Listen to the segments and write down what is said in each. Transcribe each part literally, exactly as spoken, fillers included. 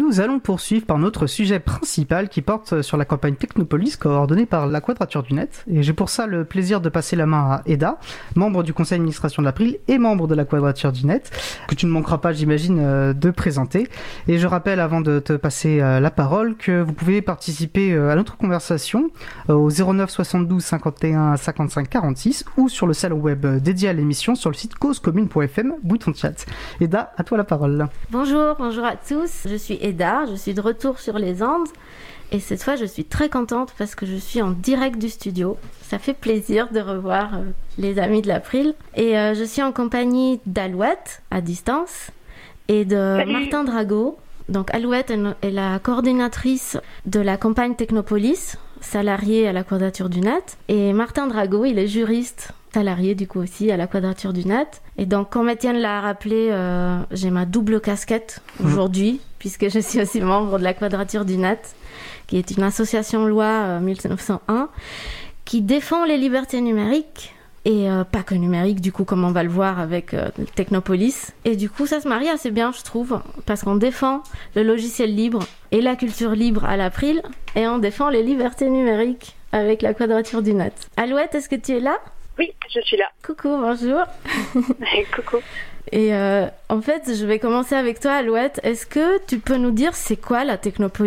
nous allons poursuivre par notre sujet principal qui porte sur la campagne Technopolis coordonnée par la Quadrature du Net. Et j'ai pour ça le plaisir de passer la main à Eda, membre du conseil d'administration de l'April et membre de la Quadrature du Net, que tu ne manqueras pas, j'imagine, de présenter. Et je rappelle, avant de te passer la parole, que vous pouvez participer à notre conversation au zéro neuf soixante-douze cinquante et un cinquante-cinq quarante-six ou sur le salon web dédié à l'émission sur le site cause commune point f m, bouton chat. Eda, à toi la parole. Bonjour, bonjour à tous. Je suis Eda, je suis de retour sur les Andes. Et cette fois, je suis très contente parce que je suis en direct du studio. Ça fait plaisir de revoir euh, les amis de l'April. Et euh, je suis en compagnie d'Alouette, à distance, et de Salut. Martin Drago. Donc Alouette est la coordinatrice de la campagne Technopolis, salariée à la Quadrature du Net. Et Martin Drago, il est juriste, salarié du coup aussi à la Quadrature du Net. Et donc, comme Étienne l'a rappelé, euh, j'ai ma double casquette aujourd'hui, mmh. puisque je suis aussi membre de la Quadrature du Net, qui est une association loi euh, mille neuf cent un, qui défend les libertés numériques, et euh, pas que numériques, du coup, comme on va le voir avec euh, Technopolis. Et du coup, ça se marie assez bien, je trouve, parce qu'on défend le logiciel libre et la culture libre à l'April, et on défend les libertés numériques avec la Quadrature du Net. Alouette, est-ce que tu es là ? Oui, je suis là. Coucou, bonjour. Coucou. Et euh, en fait, je vais commencer avec toi, Alouette. Est-ce que tu peux nous dire c'est quoi la Technopolis ?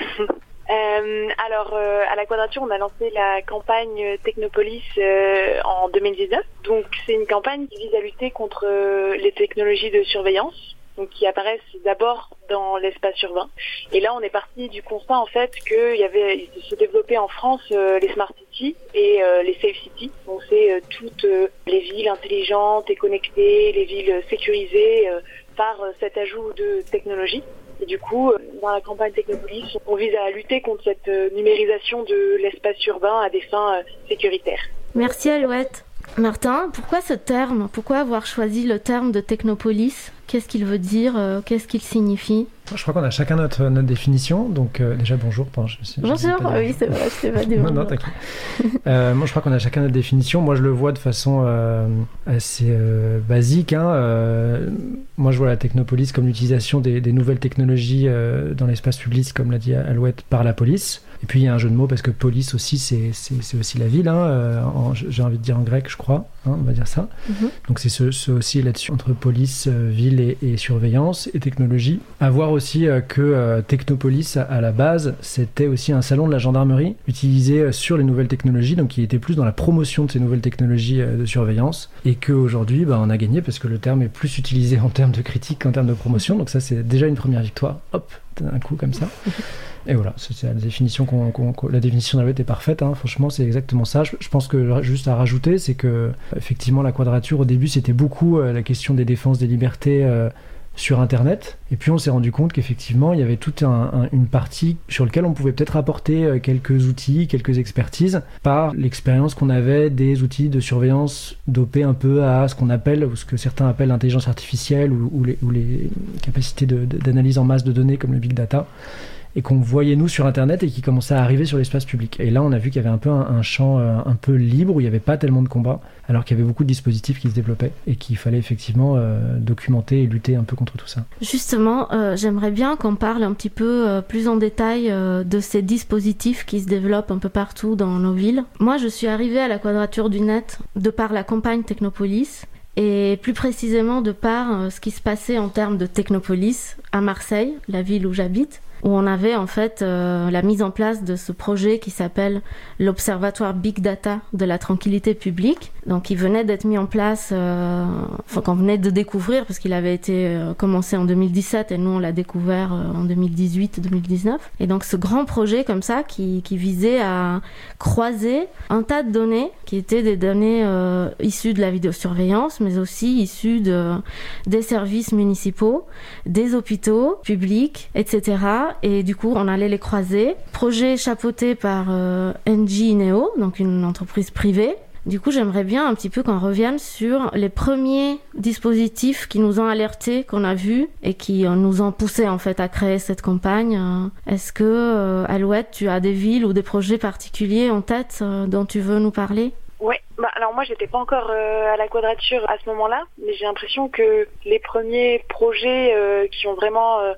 euh, Alors, euh, à la Quadrature, on a lancé la campagne Technopolis euh, en deux mille dix-neuf. Donc, c'est une campagne qui vise à lutter contre euh, les technologies de surveillance, donc qui apparaissent d'abord dans l'espace urbain. Et là, on est parti du constat en fait qu'il y avait, il se développait en France euh, les smart cities et euh, les safe cities. Donc c'est euh, toutes euh, les villes intelligentes et connectées, les villes sécurisées euh, par euh, cet ajout de technologie. Et du coup, euh, dans la campagne Technopolis, on vise à lutter contre cette euh, numérisation de l'espace urbain à des fins euh, sécuritaires. Merci Alouette. Martin, pourquoi ce terme ? Pourquoi avoir choisi le terme de Technopolis ? Qu'est-ce qu'il veut dire ? euh, Qu'est-ce qu'il signifie ? Je crois qu'on a chacun notre, notre définition. Donc euh, déjà, bonjour. Pardon, je me suis, bonjour, je oui, c'est vrai, je t'ai pas dit bonjour. Non, non, t'inquiète. euh, moi, je crois qu'on a chacun notre définition. Moi, je le vois de façon euh, assez euh, basique. Hein. Euh, moi, je vois la Technopolis comme l'utilisation des, des nouvelles technologies euh, dans l'espace public, comme l'a dit Alouette, par la police. Et puis, il y a un jeu de mots parce que police aussi, c'est, c'est, c'est aussi la ville. Hein. Euh, en, j'ai envie de dire en grec, je crois. Hein, on va dire ça. Mm-hmm. Donc, c'est ce, ce aussi là-dessus, entre police, euh, ville et, et surveillance et technologie. À voir aussi euh, que euh, Technopolis, à, à la base, c'était aussi un salon de la gendarmerie utilisé euh, sur les nouvelles technologies, donc qui était plus dans la promotion de ces nouvelles technologies euh, de surveillance. Et qu'aujourd'hui, bah, on a gagné parce que le terme est plus utilisé en termes de critique qu'en termes de promotion. Donc ça, c'est déjà une première victoire. Hop, d'un coup comme ça. Et voilà, c'est la définition qu'on, qu'on, qu'on, la définition d'Alouette est parfaite, hein. Franchement c'est exactement ça. Je, je pense que juste à rajouter, c'est que effectivement la Quadrature au début c'était beaucoup euh, la question des défenses des libertés euh, sur internet, et puis on s'est rendu compte qu'effectivement il y avait toute un, un, une partie sur laquelle on pouvait peut-être apporter euh, quelques outils, quelques expertises par l'expérience qu'on avait des outils de surveillance dopés un peu à ce qu'on appelle, ou ce que certains appellent l'intelligence artificielle ou, ou, les, ou les capacités de, de, d'analyse en masse de données comme le big data, et qu'on voyait nous sur internet et qui commençait à arriver sur l'espace public. Et là on a vu qu'il y avait un peu un, un champ euh, un peu libre où il n'y avait pas tellement de combats, alors qu'il y avait beaucoup de dispositifs qui se développaient et qu'il fallait effectivement euh, documenter et lutter un peu contre tout ça. Justement, euh, j'aimerais bien qu'on parle un petit peu euh, plus en détail euh, de ces dispositifs qui se développent un peu partout dans nos villes. Moi je suis arrivée à la Quadrature du Net de par la campagne Technopolis, et plus précisément de par euh, ce qui se passait en termes de Technopolis à Marseille, la ville où j'habite, où on avait en fait euh, la mise en place de ce projet qui s'appelle l'Observatoire Big Data de la tranquillité publique. Donc il venait d'être mis en place, euh, enfin qu'on venait de découvrir parce qu'il avait été euh, commencé en deux mille dix-sept et nous on l'a découvert euh, en deux mille dix-huit deux mille dix-neuf. Et donc ce grand projet comme ça qui, qui visait à croiser un tas de données qui étaient des données euh, issues de la vidéosurveillance, mais aussi issues de, des services municipaux, des hôpitaux publics, et cetera. Et du coup, on allait les croiser. Projet chapeauté par euh, N G Ineo, donc une entreprise privée. Du coup, j'aimerais bien un petit peu qu'on revienne sur les premiers dispositifs qui nous ont alertés, qu'on a vus et qui euh, nous ont poussé en fait à créer cette campagne. Euh, est-ce que, euh, Alouette, tu as des villes ou des projets particuliers en tête euh, dont tu veux nous parler ? Ouais, bah alors moi j'étais pas encore euh, à la Quadrature à ce moment-là, mais j'ai l'impression que les premiers projets euh, qui ont vraiment euh,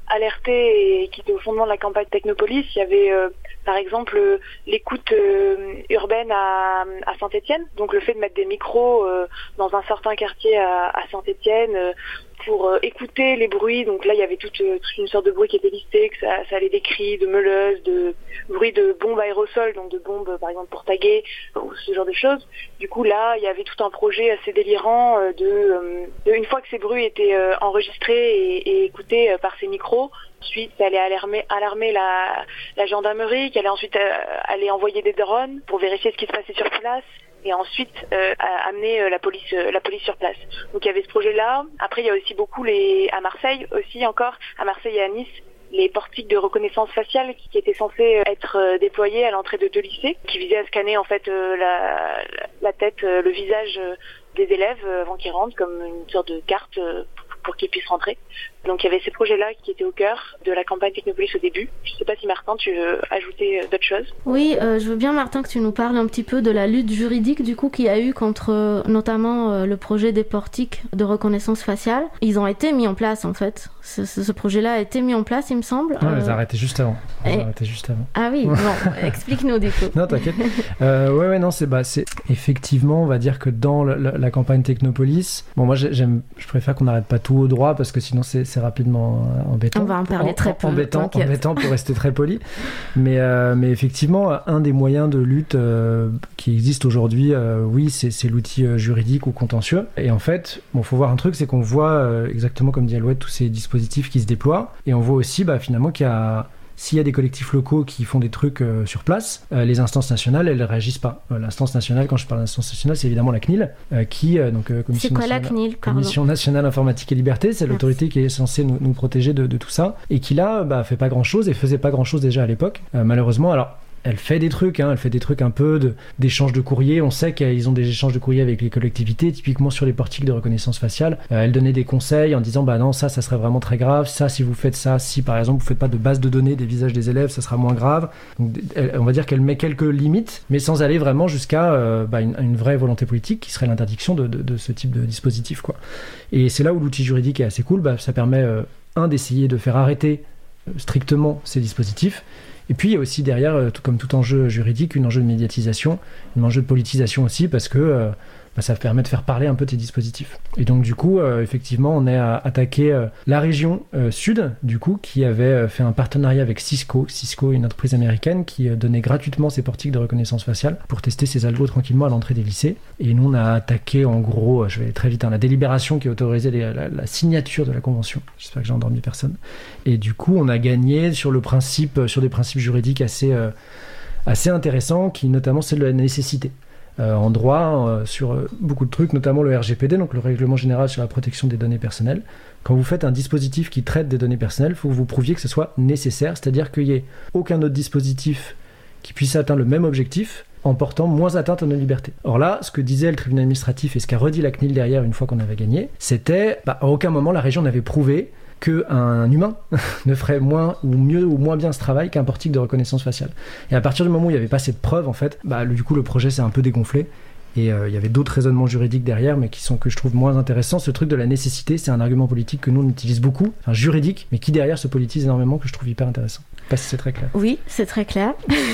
alerté et qui était au fondement de la campagne Technopolis. Il y avait euh, par exemple euh, l'écoute euh, urbaine à, à Saint-Étienne, donc le fait de mettre des micros euh, dans un certain quartier à, à Saint-Étienne euh, pour euh, écouter les bruits. Donc là il y avait toute, euh, toute une sorte de bruit qui était listé, que ça, ça allait des cris, de meuleuses, de bruits de bombes aérosols, donc de bombes par exemple pour taguer ou ce genre de choses. Du coup là il y avait tout un projet assez délirant euh, de, euh, de une fois que ces bruits étaient euh, enregistrés et, et écoutés euh, par ces micros, ensuite ça allait alarmer, alarmer la, la gendarmerie, qui allait ensuite euh, aller envoyer des drones pour vérifier ce qui se passait sur place, et ensuite euh, amener euh, la police euh, la police sur place. Donc il y avait ce projet là. Après il y a aussi beaucoup les à Marseille aussi encore à Marseille et à Nice les portiques de reconnaissance faciale qui, qui étaient censés être euh, déployés à l'entrée de deux lycées, qui visaient à scanner en fait euh, la, la tête, euh, le visage euh, des élèves euh, avant qu'ils rentrent, comme une sorte de carte euh, pour qu'ils puissent rentrer. Donc il y avait ces projets-là qui étaient au cœur de la campagne Technopolis au début. Je ne sais pas si Martin, tu veux ajouter d'autres choses. Oui, euh, je veux bien Martin que tu nous parles un petit peu de la lutte juridique du coup qu'il y a eu contre euh, notamment euh, le projet des portiques de reconnaissance faciale. Ils ont été mis en place en fait. Ce, ce, ce projet-là a été mis en place, il me semble. Non, euh... ils ont arrêté juste avant. Ils Et... ont arrêté juste avant. Ah oui, bon, explique-nous du coup. Non, t'inquiète. Euh, ouais, ouais, non, c'est, bah, c'est effectivement, on va dire que dans la, la, la campagne Technopolis, bon, moi, j'aime, je préfère qu'on n'arrête pas tout au droit parce que sinon, c'est, c'est rapidement embêtant. On va en parler en, très peu. Embêtant, embêtant pour rester très poli. Mais, euh, mais effectivement, un des moyens de lutte euh, qui existe aujourd'hui, euh, oui, c'est, c'est l'outil euh, juridique ou contentieux. Et en fait, bon, faut voir un truc, c'est qu'on voit euh, exactement comme dit Alouette tous ces dispositifs qui se déploient. Et on voit aussi, bah, finalement, qu'il y a s'il y a des collectifs locaux qui font des trucs euh, sur place, euh, les instances nationales, elles ne réagissent pas. Euh, l'instance nationale, quand je parle d'instance nationale, c'est évidemment la C N I L, euh, qui, euh, donc, euh, Commission, c'est quoi nationale, la C N I L, Commission nationale informatique et liberté, c'est Merci. L'autorité qui est censée nous, nous protéger de, de tout ça, et qui là, bah, fait pas grand-chose, et faisait pas grand-chose déjà à l'époque, euh, malheureusement. Alors, elle fait des trucs, hein, elle fait des trucs un peu de, d'échanges de courrier. On sait qu'ils ont des échanges de courrier avec les collectivités, typiquement sur les portiques de reconnaissance faciale. Euh, elle donnait des conseils en disant bah non, ça, ça serait vraiment très grave. Ça, si vous faites ça, si par exemple vous faites pas de base de données des visages des élèves, ça sera moins grave. Donc, elle, on va dire qu'elle met quelques limites, mais sans aller vraiment jusqu'à euh, bah, une, une vraie volonté politique qui serait l'interdiction de, de, de ce type de dispositif, quoi. Et c'est là où l'outil juridique est assez cool. Bah, ça permet euh, un d'essayer de faire arrêter euh, strictement ces dispositifs. Et puis il y a aussi derrière, tout comme tout enjeu juridique, un enjeu de médiatisation, un enjeu de politisation aussi, parce que euh, bah, ça permet de faire parler un peu tes dispositifs. Et donc du coup, euh, effectivement, on est à attaquer euh, la région euh, sud, du coup, qui avait euh, fait un partenariat avec Cisco. Cisco, une entreprise américaine qui euh, donnait gratuitement ses portiques de reconnaissance faciale pour tester ses algos tranquillement à l'entrée des lycées. Et nous, on a attaqué en gros, euh, je vais aller très vite, hein, la délibération qui autorisait les, la, la signature de la convention. J'espère que j'ai endormi personne. Et du coup, on a gagné sur le principe, sur des principes juridiques assez, euh, assez intéressants, qui notamment c'est de la nécessité. Euh, en droit, euh, sur euh, beaucoup de trucs, notamment le R G P D, donc le Règlement Général sur la protection des données personnelles. Quand vous faites un dispositif qui traite des données personnelles, il faut que vous prouviez que ce soit nécessaire, c'est-à-dire qu'il n'y ait aucun autre dispositif qui puisse atteindre le même objectif en portant moins atteinte à nos libertés. Or là, ce que disait le tribunal administratif et ce qu'a redit la C N I L derrière une fois qu'on avait gagné, c'était bah, à aucun moment la région n'avait prouvé qu'un humain ne ferait moins ou mieux ou moins bien ce travail qu'un portique de reconnaissance faciale. Et à partir du moment où il n'y avait pas cette preuve, en fait, bah, le, du coup, le projet s'est un peu dégonflé. Et euh, il y avait d'autres raisonnements juridiques derrière, mais qui sont, que je trouve moins intéressants. Ce truc de la nécessité, c'est un argument politique que nous, on utilise beaucoup, enfin juridique, mais qui derrière se politise énormément, que je trouve hyper intéressant. Je sais pas si c'est très clair. Oui, c'est très clair.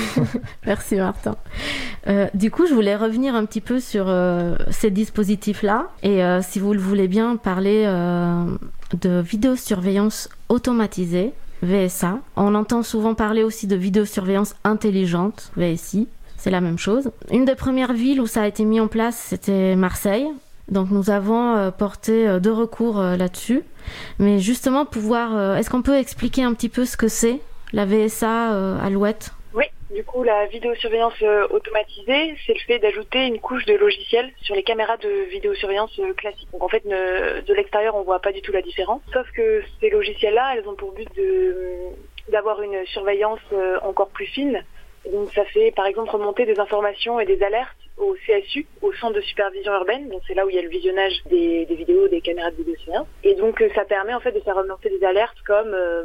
Merci Martin. Euh, du coup, je voulais revenir un petit peu sur euh, ces dispositifs-là. Et euh, si vous le voulez bien, parler euh, de vidéosurveillance automatisée, V S A. On entend souvent parler aussi de vidéosurveillance intelligente, V S I. C'est la même chose. Une des premières villes où ça a été mis en place, c'était Marseille. Donc nous avons euh, porté euh, deux recours euh, là-dessus. Mais justement, pouvoir, euh, est-ce qu'on peut expliquer un petit peu ce que c'est, la V S A euh, Alouette ? Oui, du coup, la vidéosurveillance euh, automatisée, c'est le fait d'ajouter une couche de logiciel sur les caméras de vidéosurveillance euh, classiques. Donc en fait, ne, de l'extérieur, on voit pas du tout la différence. Sauf que ces logiciels-là, elles ont pour but de, d'avoir une surveillance euh, encore plus fine. Donc ça fait par exemple remonter des informations et des alertes au C S U, au centre de supervision urbaine, donc c'est là où il y a le visionnage des, des vidéos, des caméras de vidéosurveillance. Et donc ça permet en fait de faire remonter des alertes comme euh,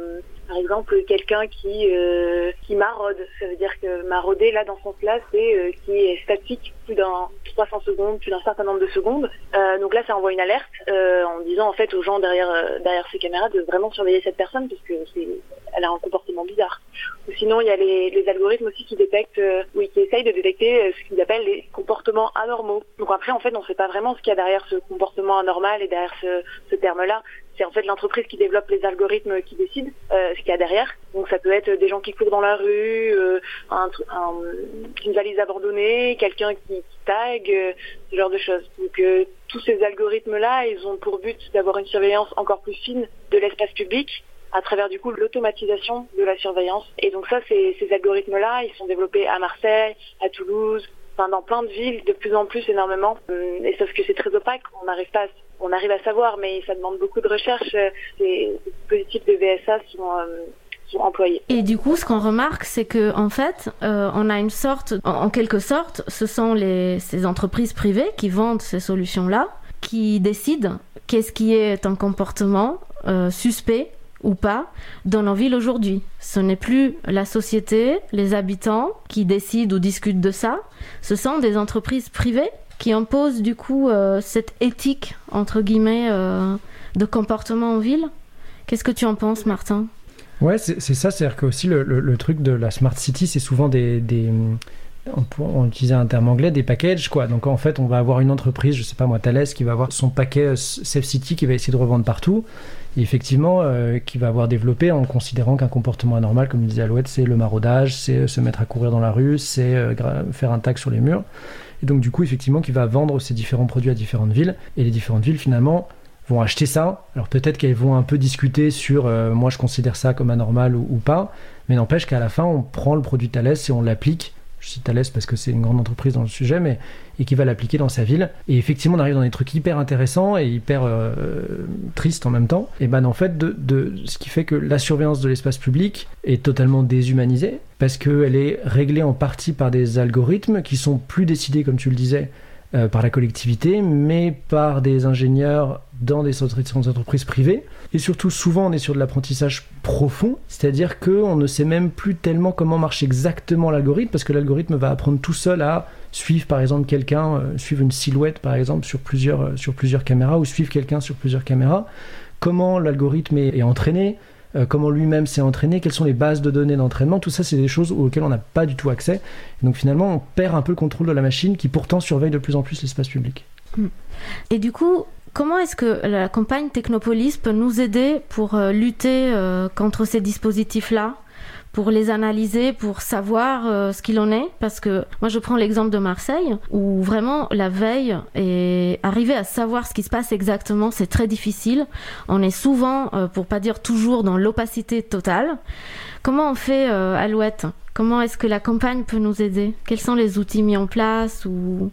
Par exemple, quelqu'un qui euh, qui maraude, ça veut dire que marauder, là, dans ce sens-là, c'est euh, qui est statique plus d'un trois cents secondes, plus d'un certain nombre de secondes. Euh, donc là, ça envoie une alerte euh, en disant en fait aux gens derrière euh, derrière ces caméras de vraiment surveiller cette personne parce que c'est elle a un comportement bizarre. Ou sinon, il y a les, les algorithmes aussi qui détectent, euh, oui, qui essayent de détecter euh, ce qu'ils appellent les comportements anormaux. Donc après, en fait, on ne sait pas vraiment ce qu'il y a derrière ce comportement anormal et derrière ce, ce terme-là. C'est en fait l'entreprise qui développe les algorithmes qui décide euh, ce qu'il y a derrière. Donc ça peut être des gens qui courent dans la rue, euh, un, un, une valise abandonnée, quelqu'un qui, qui tag, euh, ce genre de choses. Donc euh, tous ces algorithmes-là, ils ont pour but d'avoir une surveillance encore plus fine de l'espace public à travers du coup l'automatisation de la surveillance. Et donc ça, c'est, ces algorithmes-là, ils sont développés à Marseille, à Toulouse, enfin dans plein de villes, de plus en plus énormément. Et sauf que c'est très opaque, on n'arrive pas, à, on arrive à savoir, mais ça demande beaucoup de recherche. Ces dispositifs de V S A sont euh, sont employés. Et du coup, ce qu'on remarque, c'est que en fait, euh, on a une sorte, en, en quelque sorte, ce sont les ces entreprises privées qui vendent ces solutions-là, qui décident qu'est-ce qui est un comportement euh, suspect ou pas dans nos villes aujourd'hui. Ce n'est plus la société, les habitants qui décident ou discutent de ça. Ce sont des entreprises privées qui imposent du coup euh, cette éthique, entre guillemets, euh, de comportement en ville. Qu'est-ce que tu en penses, Martin ? Ouais, c'est, c'est ça. C'est-à-dire que aussi le, le, le truc de la Smart City, c'est souvent des... des... On, on utilisait un terme anglais, des packages, quoi. Donc en fait, on va avoir une entreprise, je sais pas moi, Thales, qui va avoir son paquet Safe City qui va essayer de revendre partout. Et effectivement, euh, qui va avoir développé en considérant qu'un comportement anormal, comme disait Alouette, c'est le maraudage, c'est se mettre à courir dans la rue, c'est euh, gra- faire un tag sur les murs. Et donc du coup, effectivement, qui va vendre ces différents produits à différentes villes. Et les différentes villes, finalement, vont acheter ça. Alors peut-être qu'elles vont un peu discuter sur euh, moi je considère ça comme anormal ou, ou pas, mais n'empêche qu'à la fin, on prend le produit Thales et on l'applique. Je cite Thales parce que c'est une grande entreprise dans le sujet, mais et qui va l'appliquer dans sa ville. Et effectivement, on arrive dans des trucs hyper intéressants et hyper euh, tristes en même temps. Et ben en fait, de, de, ce qui fait que la surveillance de l'espace public est totalement déshumanisée parce qu'elle est réglée en partie par des algorithmes qui sont plus décidés, comme tu le disais, euh, par la collectivité, mais par des ingénieurs dans des entreprises privées. Et surtout, souvent, on est sur de l'apprentissage profond, c'est-à-dire qu'on ne sait même plus tellement comment marche exactement l'algorithme, parce que l'algorithme va apprendre tout seul à suivre, par exemple, quelqu'un, euh, suivre une silhouette, par exemple, sur plusieurs, euh, sur plusieurs caméras, ou suivre quelqu'un sur plusieurs caméras. Comment l'algorithme est, est entraîné, euh, comment lui-même s'est entraîné, quelles sont les bases de données d'entraînement, tout ça, c'est des choses auxquelles on n'a pas du tout accès. Et donc, finalement, on perd un peu le contrôle de la machine, qui pourtant surveille de plus en plus l'espace public. Et du coup, comment est-ce que la campagne Technopolis peut nous aider pour euh, lutter euh, contre ces dispositifs-là, pour les analyser, pour savoir euh, ce qu'il en est? Parce que moi, je prends l'exemple de Marseille, où vraiment la veille et arriver à savoir ce qui se passe exactement, c'est très difficile. On est souvent, euh, pour pas dire toujours, dans l'opacité totale. Comment on fait, euh, Alouette? Comment est-ce que la campagne peut nous aider? Quels sont les outils mis en place ou...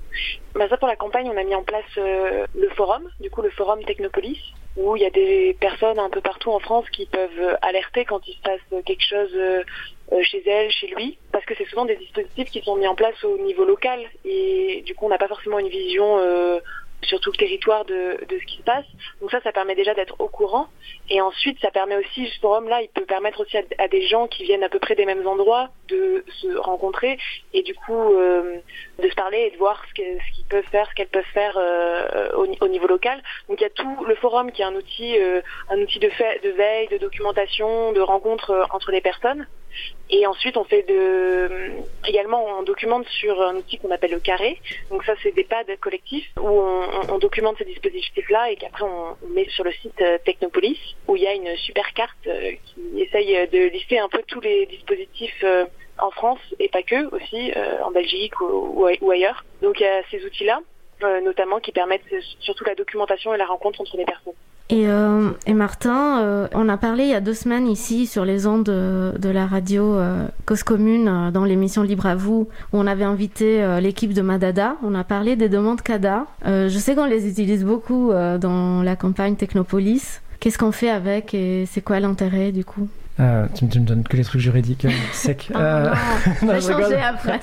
Bah ça, pour la campagne, on a mis en place euh, le forum, du coup le forum Technopolis, où il y a des personnes un peu partout en France qui peuvent alerter quand il se passe quelque chose euh, chez elles, chez lui, parce que c'est souvent des dispositifs qui sont mis en place au niveau local, et du coup on n'a pas forcément une vision euh, sur tout le territoire de, de ce qui se passe. Donc ça, ça permet déjà d'être au courant. Et ensuite, ça permet aussi, ce forum-là, il peut permettre aussi à, à des gens qui viennent à peu près des mêmes endroits de se rencontrer et du coup euh, de se parler et de voir ce, que, ce qu'ils peuvent faire, ce qu'elles peuvent faire euh, au, au niveau local. Donc il y a tout le forum qui est un outil, euh, un outil de, fait, de veille, de documentation, de rencontre euh, entre les personnes. Et ensuite, on fait de, également, on documente sur un outil qu'on appelle le carré. Donc ça, c'est des pads collectifs où on, on, on documente ces dispositifs-là et qu'après on, on met sur le site Technopolis où il y a une super carte qui essaye de lister un peu tous les dispositifs en France et pas que, aussi en Belgique ou, ou ailleurs. Donc il y a ces outils-là, notamment qui permettent surtout la documentation et la rencontre entre les personnes. Et, euh, et Martin, euh, on a parlé il y a deux semaines ici sur les ondes de, de la radio euh, Cause Commune euh, dans l'émission Libre à vous où on avait invité euh, l'équipe de Madada. On a parlé des demandes C A D A. Euh, je sais qu'on les utilise beaucoup euh, dans la campagne Technopolis. Qu'est-ce qu'on fait avec et c'est quoi l'intérêt du coup? Euh, tu, tu me donnes que les trucs juridiques euh, secs. Oh, euh... non, je vais changer après.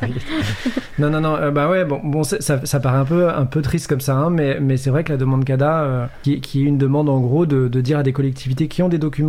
non, non, non. Euh, bah ouais, bon, bon, ça, ça paraît un peu, un peu triste comme ça, hein, mais, mais c'est vrai que la demande C A D A, euh, qui, qui est une demande en gros de, de dire à des collectivités qui ont des documents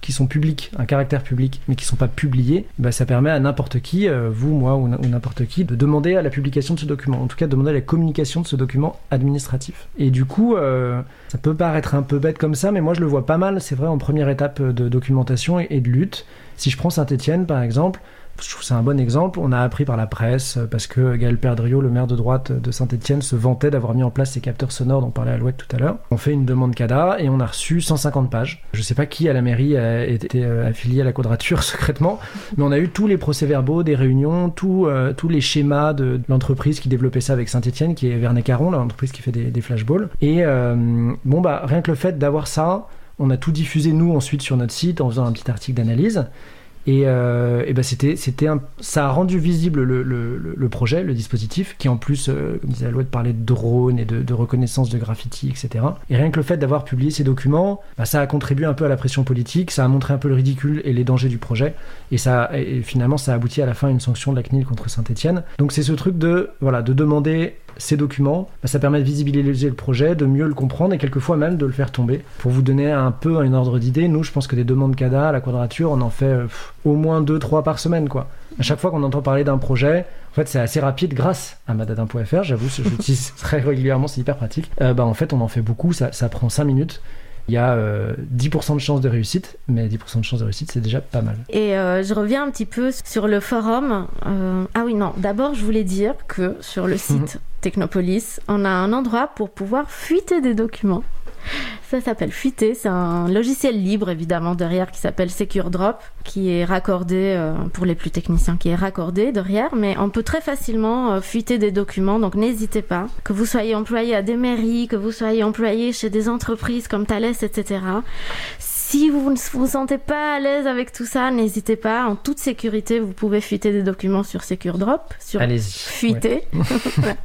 qui sont publics, un caractère public, mais qui ne sont pas publiés, bah, ça permet à n'importe qui, euh, vous, moi ou, n- ou n'importe qui, de demander à la publication de ce document, en tout cas de demander à la communication de ce document administratif. Et du coup, euh, ça peut paraître un peu bête comme ça, mais moi je le vois pas mal, c'est vrai, en première étape de documentation et, et de lutte. Si je prends Saint-Étienne par exemple, je trouve que c'est un bon exemple. On a appris par la presse, parce que Gaël Perdriau, le maire de droite de Saint-Étienne, se vantait d'avoir mis en place ces capteurs sonores dont parlait Alouette tout à l'heure. On fait une demande C A D A et on a reçu cent cinquante pages. Je sais pas qui à la mairie a été affilié à la Quadrature secrètement, mais on a eu tous les procès-verbaux des réunions, tout, euh, tous les schémas de, de l'entreprise qui développait ça avec Saint-Étienne, qui est Vernet-Caron, l'entreprise qui fait des, des flashballs. Et euh, bon, bah, rien que le fait d'avoir ça, on a tout diffusé nous ensuite sur notre site en faisant un petit article d'analyse. Et, euh, et ben c'était, c'était un, ça a rendu visible le, le, le projet, le dispositif, qui en plus, euh, comme disait Alouette, parlait de drones et de, de reconnaissance de graffiti, et cetera. Et rien que le fait d'avoir publié ces documents, bah, ça a contribué un peu à la pression politique, ça a montré un peu le ridicule et les dangers du projet, et, ça, et finalement ça a abouti à la fin à une sanction de la C N I L contre Saint-Étienne. Donc c'est ce truc de, voilà, de demander ces documents, bah, ça permet de visibiliser le projet, de mieux le comprendre et quelquefois même de le faire tomber. Pour vous donner un peu un ordre d'idée, nous je pense que des demandes C A D A à la Quadrature, on en fait pff, au moins deux trois par semaine, quoi. À chaque fois qu'on entend parler d'un projet, en fait c'est assez rapide grâce à madadin point f r, j'avoue, je l'utilise très régulièrement, c'est hyper pratique. Euh, bah, en fait on en fait beaucoup, ça, ça prend cinq minutes. Il y a euh, dix pour cent de chances de réussite, mais dix pour cent de chances de réussite, c'est déjà pas mal. Et euh, je reviens un petit peu sur le forum. Euh... Ah oui, non, d'abord, je voulais dire que sur le site Technopolis, on a un endroit pour pouvoir fuiter des documents. Ça s'appelle Fuiter, c'est un logiciel libre évidemment derrière qui s'appelle SecureDrop, qui est raccordé, euh, pour les plus techniciens, qui est raccordé derrière, mais on peut très facilement euh, fuiter des documents, donc n'hésitez pas. Que vous soyez employé à des mairies, que vous soyez employé chez des entreprises comme Thales, et cetera. Si vous ne vous sentez pas à l'aise avec tout ça, n'hésitez pas, en toute sécurité, vous pouvez fuiter des documents sur SecureDrop, sur Allez-y. Fuiter. Ouais.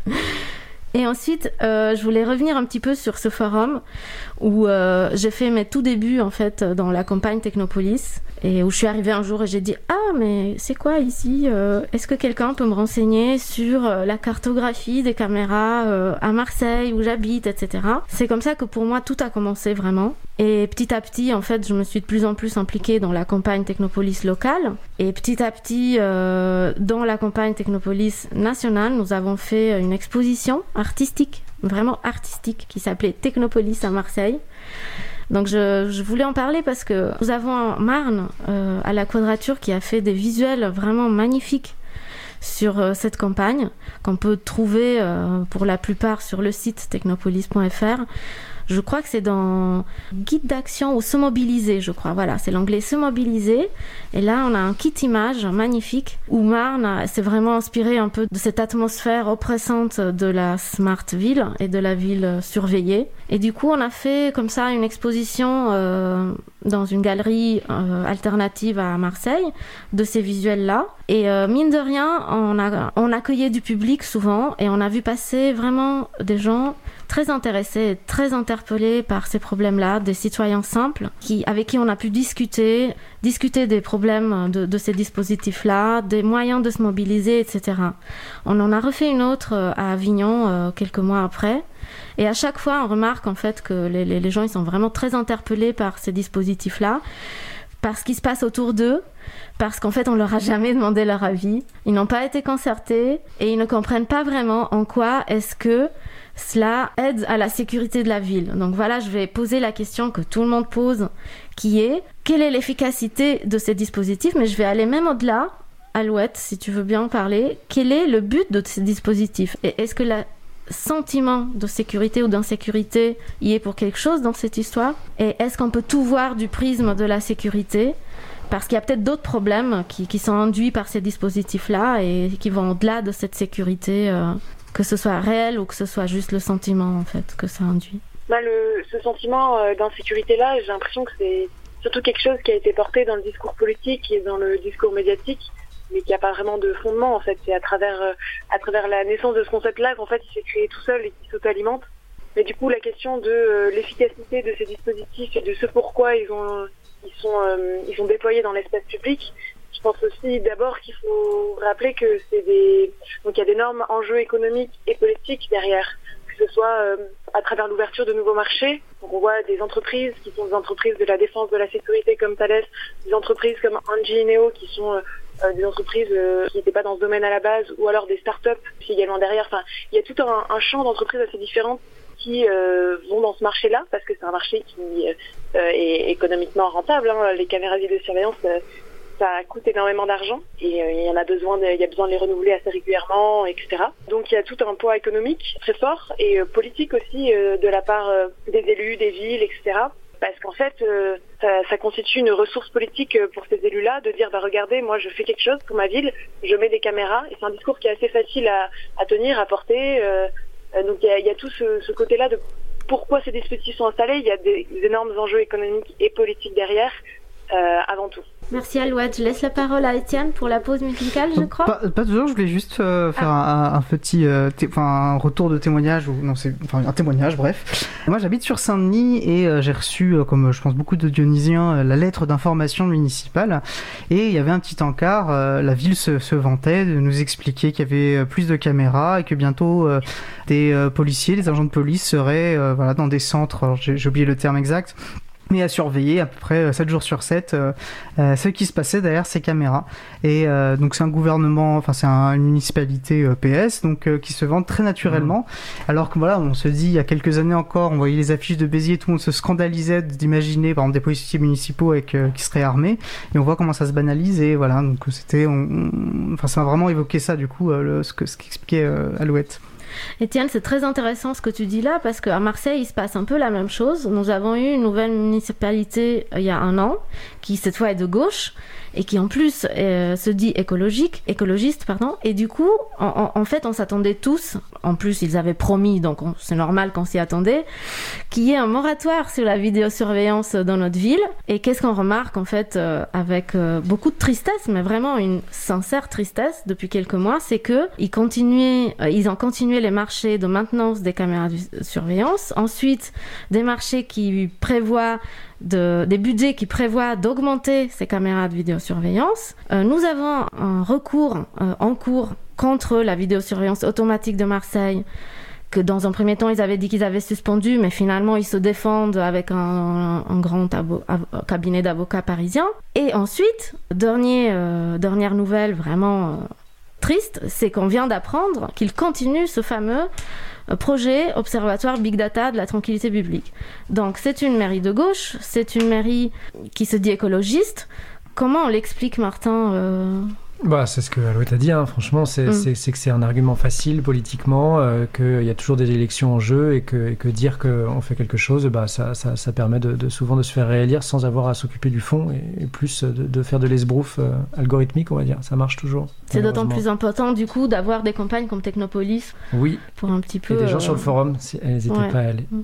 Et ensuite, euh, je voulais revenir un petit peu sur ce forum où euh, j'ai fait mes tout débuts en fait dans la campagne Technopolis et où je suis arrivée un jour et j'ai dit « Ah, mais c'est quoi ici euh, Est-ce que quelqu'un peut me renseigner sur euh, la cartographie des caméras euh, à Marseille où j'habite, et cetera » C'est comme ça que pour moi tout a commencé vraiment. Et petit à petit, en fait, je me suis de plus en plus impliquée dans la campagne Technopolis locale. Et petit à petit, euh, dans la campagne Technopolis nationale, nous avons fait une exposition artistique, vraiment artistique, qui s'appelait Technopolis à Marseille. Donc je, je voulais en parler parce que nous avons un Marne euh, à la Quadrature qui a fait des visuels vraiment magnifiques sur euh, cette campagne, qu'on peut trouver euh, pour la plupart sur le site technopolis point f r. Je crois que c'est dans Guide d'action ou Se mobiliser, je crois. Voilà, c'est l'onglet Se mobiliser. Et là, on a un kit image magnifique où Marne s'est vraiment inspiré un peu de cette atmosphère oppressante de la Smart Ville et de la ville surveillée. Et du coup, on a fait comme ça une exposition euh, dans une galerie euh, alternative à Marseille de ces visuels-là. Et euh, mine de rien, on, a, on accueillait du public souvent et on a vu passer vraiment des gens très intéressés et très interpellés par ces problèmes-là, des citoyens simples qui, avec qui on a pu discuter, discuter des problèmes de, de ces dispositifs-là, des moyens de se mobiliser, et cetera. On en a refait une autre à Avignon euh, quelques mois après. Et à chaque fois, on remarque en fait que les, les, les gens ils sont vraiment très interpellés par ces dispositifs-là, par ce qui se passe autour d'eux, parce qu'en fait, on leur a jamais demandé leur avis. Ils n'ont pas été concertés et ils ne comprennent pas vraiment en quoi est-ce que cela aide à la sécurité de la ville. Donc voilà, je vais poser la question que tout le monde pose, qui est quelle est l'efficacité de ces dispositifs, mais je vais aller même au-delà. Alouette, si tu veux bien en parler, quel est le but de ces dispositifs? Et est-ce que le sentiment de sécurité ou d'insécurité y est pour quelque chose dans cette histoire? Et est-ce qu'on peut tout voir du prisme de la sécurité? Parce qu'il y a peut-être d'autres problèmes qui, qui sont induits par ces dispositifs-là et qui vont au-delà de cette sécurité, euh, que ce soit réel ou que ce soit juste le sentiment en fait que ça induit. Bah, le, ce sentiment euh, d'insécurité-là, j'ai l'impression que c'est surtout quelque chose qui a été porté dans le discours politique et dans le discours médiatique, mais qui n'a pas vraiment de fondement en fait. C'est à travers euh, à travers la naissance de ce concept-là qu'en fait il s'est créé tout seul et qui s'auto-alimente. Mais du coup, la question de euh, l'efficacité de ces dispositifs et de ce pourquoi ils ont ils sont euh, ils sont déployés dans l'espace public. Je pense aussi d'abord qu'il faut rappeler que c'est des donc il y a d'énormes enjeux économiques et politiques derrière. que ce soit euh, à travers l'ouverture de nouveaux marchés. Donc on voit des entreprises qui sont des entreprises de la défense de la sécurité comme Thales, des entreprises comme Engie et Neo qui sont euh, des entreprises euh, qui n'étaient pas dans ce domaine à la base, ou alors des startups qui également derrière. Enfin, il y a tout un, un champ d'entreprises assez différentes qui euh, vont dans ce marché-là, parce que c'est un marché qui euh, est économiquement rentable. Hein. Les caméras de vidéosurveillance, euh, ça coûte énormément d'argent et euh, il y en a besoin, de, il y a besoin de les renouveler assez régulièrement, et cetera. Donc il y a tout un poids économique très fort et euh, politique aussi euh, de la part euh, des élus, des villes, et cetera. Parce qu'en fait, euh, ça, ça constitue une ressource politique pour ces élus-là de dire, bah regardez, moi je fais quelque chose pour ma ville, je mets des caméras, et c'est un discours qui est assez facile à, à tenir, à porter. Euh, donc il y a, il y a tout ce, ce côté-là de pourquoi ces dispositifs sont installés. Il y a des, des énormes enjeux économiques et politiques derrière, euh, avant tout. Merci Alouette. Je laisse la parole à Étienne pour la pause musicale, je crois. Pas, pas toujours, je voulais juste euh, faire ah. un, un petit euh, té- un retour de témoignage, ou non, c'est enfin un témoignage, bref. Moi j'habite sur Saint-Denis et euh, j'ai reçu, euh, comme je pense beaucoup de Dionysiens, euh, la lettre d'information municipale. Et il y avait un petit encart, euh, la ville se, se vantait de nous expliquer qu'il y avait plus de caméras et que bientôt euh, des euh, policiers, des agents de police seraient euh, voilà, dans des centres, alors, j'ai, j'ai oublié le terme exact, mais à surveiller à peu près sept jours sur sept euh, euh, ce qui se passait derrière ces caméras. Et euh, donc c'est un gouvernement, enfin c'est un, une municipalité euh, P S, donc euh, qui se vante très naturellement. Mmh. Alors que voilà, on se dit il y a quelques années encore, on voyait les affiches de Béziers, tout le monde se scandalisait d'imaginer par exemple des policiers municipaux avec euh, qui seraient armés. Et on voit comment ça se banalise. Et voilà, donc c'était, on, on, enfin ça m'a vraiment évoqué ça du coup, euh, le, ce que ce qu'expliquait euh, Alouette. Étienne, c'est très intéressant ce que tu dis là, parce qu'à Marseille, il se passe un peu la même chose. Nous avons eu une nouvelle municipalité euh, il y a un an, qui cette fois est de gauche, et qui en plus euh, se dit écologique, écologiste, pardon. Et du coup, en, en fait, on s'attendait tous, en plus ils avaient promis, donc on, c'est normal qu'on s'y attendait, qu'il y ait un moratoire sur la vidéosurveillance dans notre ville. Et qu'est-ce qu'on remarque en fait, euh, avec euh, beaucoup de tristesse, mais vraiment une sincère tristesse depuis quelques mois, c'est que ils continuaient, euh, ils ont continué les marchés de maintenance des caméras de surveillance, ensuite des marchés qui prévoient De, des budgets qui prévoient d'augmenter ces caméras de vidéosurveillance. Euh, nous avons un recours euh, en cours contre la vidéosurveillance automatique de Marseille, que dans un premier temps ils avaient dit qu'ils avaient suspendu, mais finalement ils se défendent avec un, un grand abo- av- cabinet d'avocats parisiens. Et ensuite, dernier, euh, dernière nouvelle vraiment euh, triste, c'est qu'on vient d'apprendre qu'ils continuent ce fameux projet Observatoire Big Data de la tranquillité publique. Donc c'est une mairie de gauche, c'est une mairie qui se dit écologiste. Comment on l'explique, Martin euh... Bah, c'est ce que Alouette a dit, hein. Franchement, c'est, mm. c'est, c'est que c'est un argument facile politiquement, euh, qu'il y a toujours des élections en jeu et que, et que dire qu'on fait quelque chose, bah, ça, ça, ça permet de, de souvent de se faire réélire sans avoir à s'occuper du fond et, et plus de, de faire de l'esbrouf euh, algorithmique, on va dire. Ça marche toujours. C'est d'autant plus important, du coup, d'avoir des campagnes comme Technopolis. Oui. Pour un petit peu. Et des gens euh... sur le forum, si elles n'hésitaient ouais. pas à aller. Mm.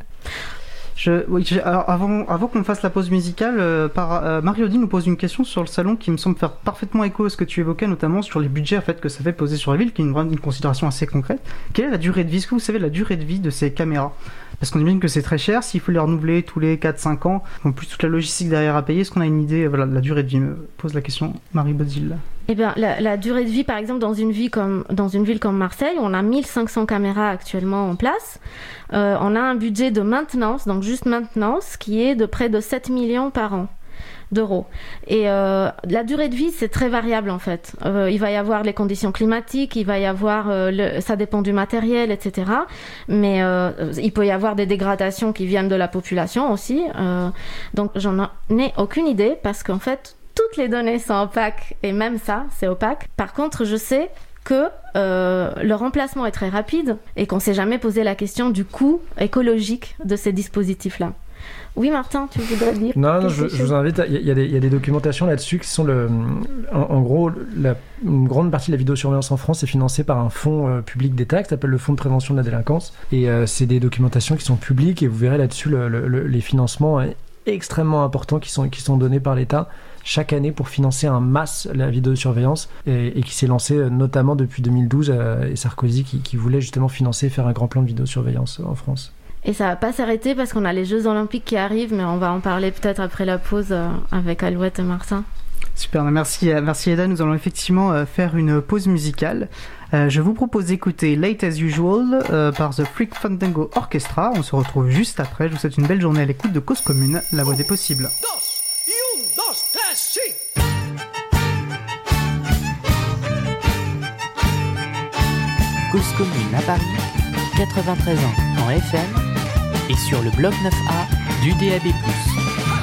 Je, oui, je, alors avant, avant qu'on fasse la pause musicale, euh, par, euh, Marie-Odile nous pose une question sur le salon qui me semble faire parfaitement écho à ce que tu évoquais, notamment sur les budgets en fait, que ça fait poser sur la ville, qui est une, une considération assez concrète. Quelle est la durée de vie ? Est-ce que vous savez la durée de vie de ces caméras ? Parce qu'on imagine que c'est très cher, s'il faut les renouveler tous les quatre cinq ans, en plus toute la logistique derrière à payer, est-ce qu'on a une idée voilà, de la durée de vie ? Me pose la question Marie-Odile. Eh bien, la, la durée de vie, par exemple, dans une, vie comme, dans une ville comme Marseille, on a mille cinq cents caméras actuellement en place. Euh, on a un budget de maintenance, donc juste maintenance, qui est de près de sept millions par an d'euros. Et euh, la durée de vie, c'est très variable en fait. Euh, il va y avoir les conditions climatiques, il va y avoir, euh, le, ça dépend du matériel, et cetera. Mais euh, il peut y avoir des dégradations qui viennent de la population aussi. Euh, donc j'en ai aucune idée parce qu'en fait, toutes les données sont opaques et même ça, c'est opaque. Par contre, je sais que euh, le remplacement est très rapide et qu'on ne s'est jamais posé la question du coût écologique de ces dispositifs-là. Oui, Martin, tu voudrais dire Non, non, je, je vous invite. Il y, y, y a des documentations là-dessus qui sont le. En, en gros, la, une grande partie de la vidéosurveillance en France est financée par un fonds euh, public d'État qui s'appelle le Fonds de prévention de la délinquance. Et euh, c'est des documentations qui sont publiques et vous verrez là-dessus le, le, le, les financements extrêmement importants qui sont, qui sont donnés par l'État chaque année pour financer en masse la vidéosurveillance et, et qui s'est lancé notamment depuis deux mille douze euh, et Sarkozy qui, qui voulait justement financer et faire un grand plan de vidéosurveillance en France. Et ça va pas s'arrêter parce qu'on a les Jeux Olympiques qui arrivent, mais on va en parler peut-être après la pause euh, avec Alouette et Martin. Super, merci, merci Eda. Nous allons effectivement faire une pause musicale Euh, je vous propose d'écouter Late as Usual euh, par The Freak Fandango Orchestra. On se retrouve juste après. Je vous souhaite une belle journée à l'écoute de Cause Commune, la voix des possibles. Cause Commune à Paris, quatre-vingt-treize ans en F M et sur le bloc neuf A du D A B plus.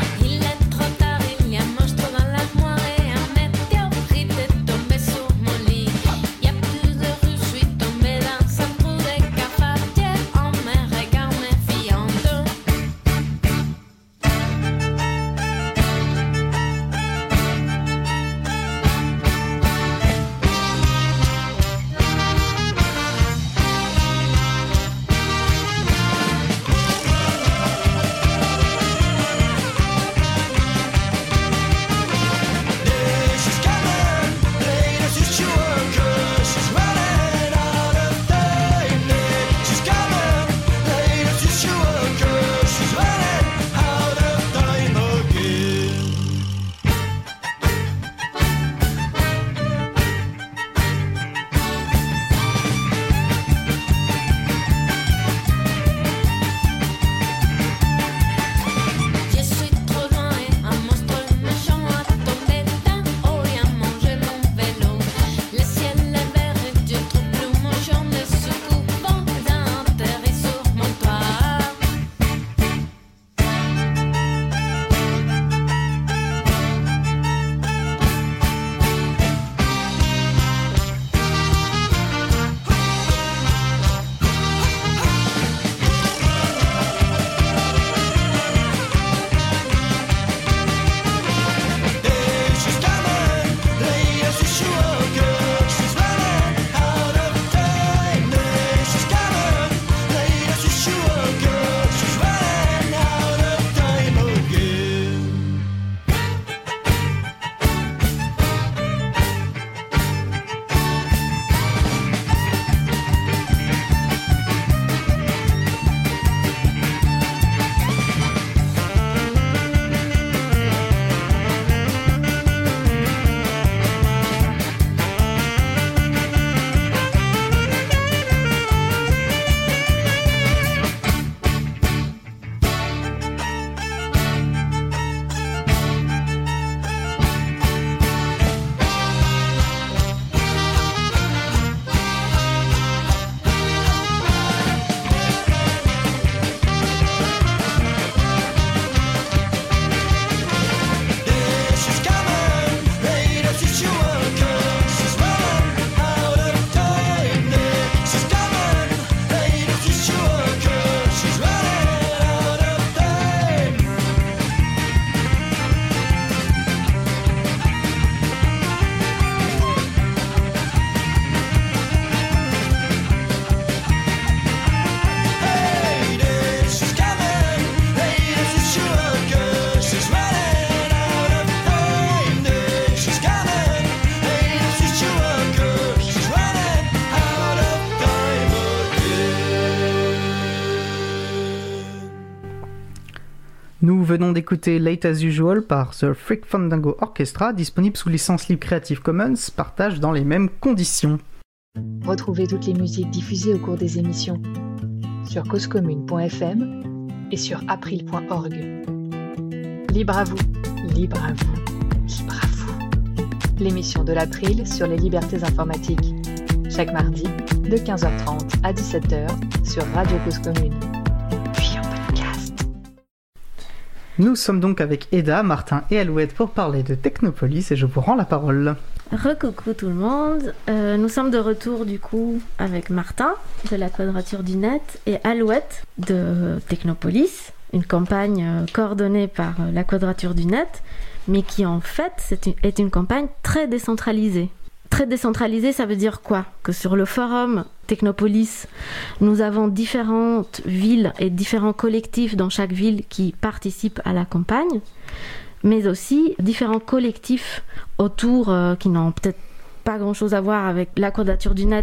Nous venons d'écouter Late as Usual par The Freak Fandango Orchestra, disponible sous licence libre Creative Commons, partage dans les mêmes conditions. Retrouvez toutes les musiques diffusées au cours des émissions sur cause commune point f m et sur april point org. Libre à vous, libre à vous, libre à vous. L'émission de l'April sur les libertés informatiques. Chaque mardi, de quinze heures trente à dix-sept heures sur Radio Cause Commune. Puis en podcast. Nous sommes donc avec Eda, Martin et Alouette pour parler de Technopolis et je vous rends la parole. Recoucou tout le monde, euh, nous sommes de retour du coup avec Martin de la Quadrature du Net et Alouette de Technopolis, une campagne euh, coordonnée par euh, la Quadrature du Net, mais qui en fait c'est une, est une campagne très décentralisée. Très décentralisée, ça veut dire quoi ? Que sur le forum Technopolis, nous avons différentes villes et différents collectifs dans chaque ville qui participent à la campagne, mais aussi différents collectifs autour euh, qui n'ont peut-être pas grand-chose à voir avec la Quadrature du Net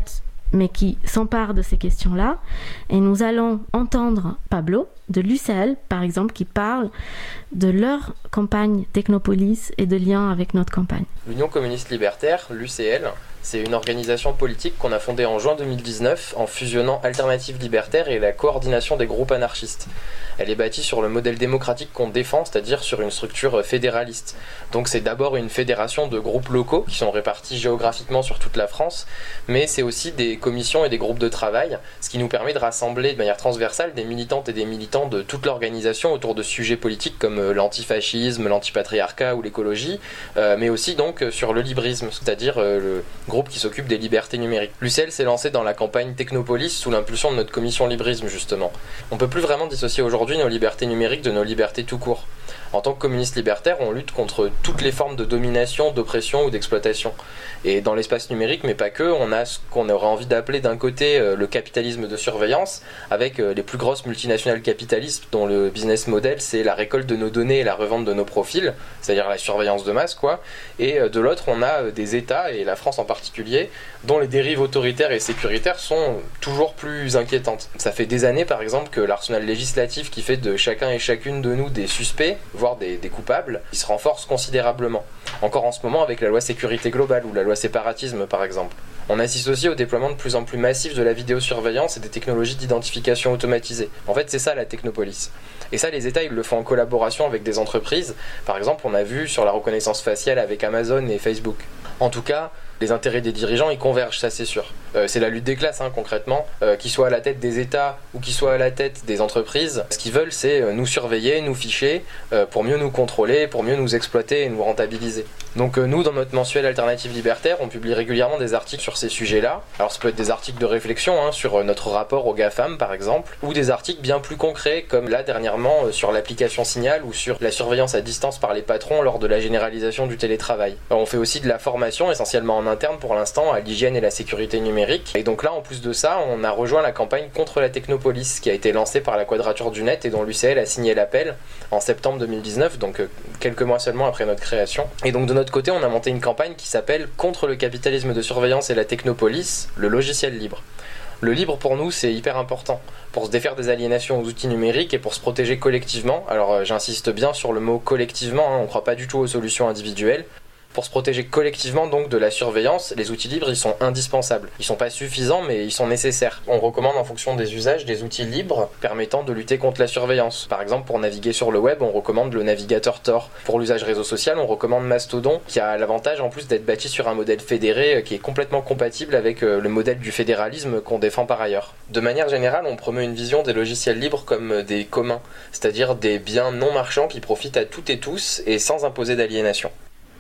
mais qui s'empare de ces questions-là. Et nous allons entendre Pablo de l'U C L, par exemple, qui parle de leur campagne Technopolis et de lien avec notre campagne. L'Union communiste libertaire, l'U C L, c'est une organisation politique qu'on a fondée en juin deux mille dix-neuf en fusionnant Alternative Libertaire et la coordination des groupes anarchistes. Elle est bâtie sur le modèle démocratique qu'on défend, c'est-à-dire sur une structure fédéraliste. Donc c'est d'abord une fédération de groupes locaux qui sont répartis géographiquement sur toute la France, mais c'est aussi des commissions et des groupes de travail, ce qui nous permet de rassembler de manière transversale des militantes et des militants de toute l'organisation autour de sujets politiques comme l'antifascisme, l'antipatriarcat ou l'écologie, euh, mais aussi donc sur le librisme, c'est-à-dire euh, le groupe qui s'occupe des libertés numériques. L'U C L s'est lancé dans la campagne Technopolis sous l'impulsion de notre commission librisme justement. On peut plus vraiment dissocier aujourd'hui nos libertés numériques de nos libertés tout court. En tant que communiste libertaire, on lutte contre toutes les formes de domination, d'oppression ou d'exploitation. Et dans l'espace numérique, mais pas que, on a ce qu'on aurait envie d'appeler d'un côté euh, le capitalisme de surveillance, avec euh, les plus grosses multinationales capitalistes dont le business model c'est la récolte de nos données et la revente de nos profils, c'est-à-dire la surveillance de masse, quoi. Et euh, de l'autre, on a euh, des États, et la France en particulier, dont les dérives autoritaires et sécuritaires sont toujours plus inquiétantes. Ça fait des années, par exemple, que l'arsenal législatif qui fait de chacun et chacune de nous des suspects, voire des, des coupables, il se renforce considérablement. Encore en ce moment avec la loi sécurité globale ou la loi séparatisme par exemple. On assiste aussi au déploiement de plus en plus massif de la vidéosurveillance et des technologies d'identification automatisée. En fait, c'est ça la technopolis. Et ça, les États, ils le font en collaboration avec des entreprises. Par exemple, on a vu sur la reconnaissance faciale avec Amazon et Facebook. En tout cas, les intérêts des dirigeants, ils convergent, ça c'est sûr. Euh, c'est la lutte des classes, hein, concrètement. Euh, qu'ils soient à la tête des États ou qu'ils soient à la tête des entreprises, ce qu'ils veulent, c'est euh, nous surveiller, nous ficher, euh, pour mieux nous contrôler, pour mieux nous exploiter et nous rentabiliser. Donc euh, nous, dans notre mensuel Alternative Libertaire, on publie régulièrement des articles sur ces sujets-là. Alors ça peut être des articles de réflexion, hein, sur euh, notre rapport aux GAFAM, par exemple, ou des articles bien plus concrets, comme là, dernièrement, euh, sur l'application Signal ou sur la surveillance à distance par les patrons lors de la généralisation du télétravail. Alors, on fait aussi de la formation, essentiellement en interne pour l'instant, à l'hygiène et la sécurité numérique. Et donc là, en plus de ça, on a rejoint la campagne contre la technopolis qui a été lancée par la Quadrature du Net et dont l'U C L a signé l'appel en septembre deux mille dix-neuf, donc euh, quelques mois seulement après notre création. Et donc de notre côté, on a monté une campagne qui s'appelle Contre le capitalisme de surveillance et la technopolis, le logiciel libre. Le libre pour nous c'est hyper important, pour se défaire des aliénations aux outils numériques et pour se protéger collectivement. Alors euh, j'insiste bien sur le mot collectivement, hein, on ne croit pas du tout aux solutions individuelles. Pour se protéger collectivement donc de la surveillance, les outils libres ils sont indispensables. Ils sont pas suffisants mais ils sont nécessaires. On recommande en fonction des usages des outils libres permettant de lutter contre la surveillance. Par exemple pour naviguer sur le web on recommande le navigateur Tor. Pour l'usage réseau social on recommande Mastodon qui a l'avantage en plus d'être bâti sur un modèle fédéré qui est complètement compatible avec le modèle du fédéralisme qu'on défend par ailleurs. De manière générale on promeut une vision des logiciels libres comme des communs, c'est-à-dire des biens non marchands qui profitent à toutes et tous et sans imposer d'aliénation.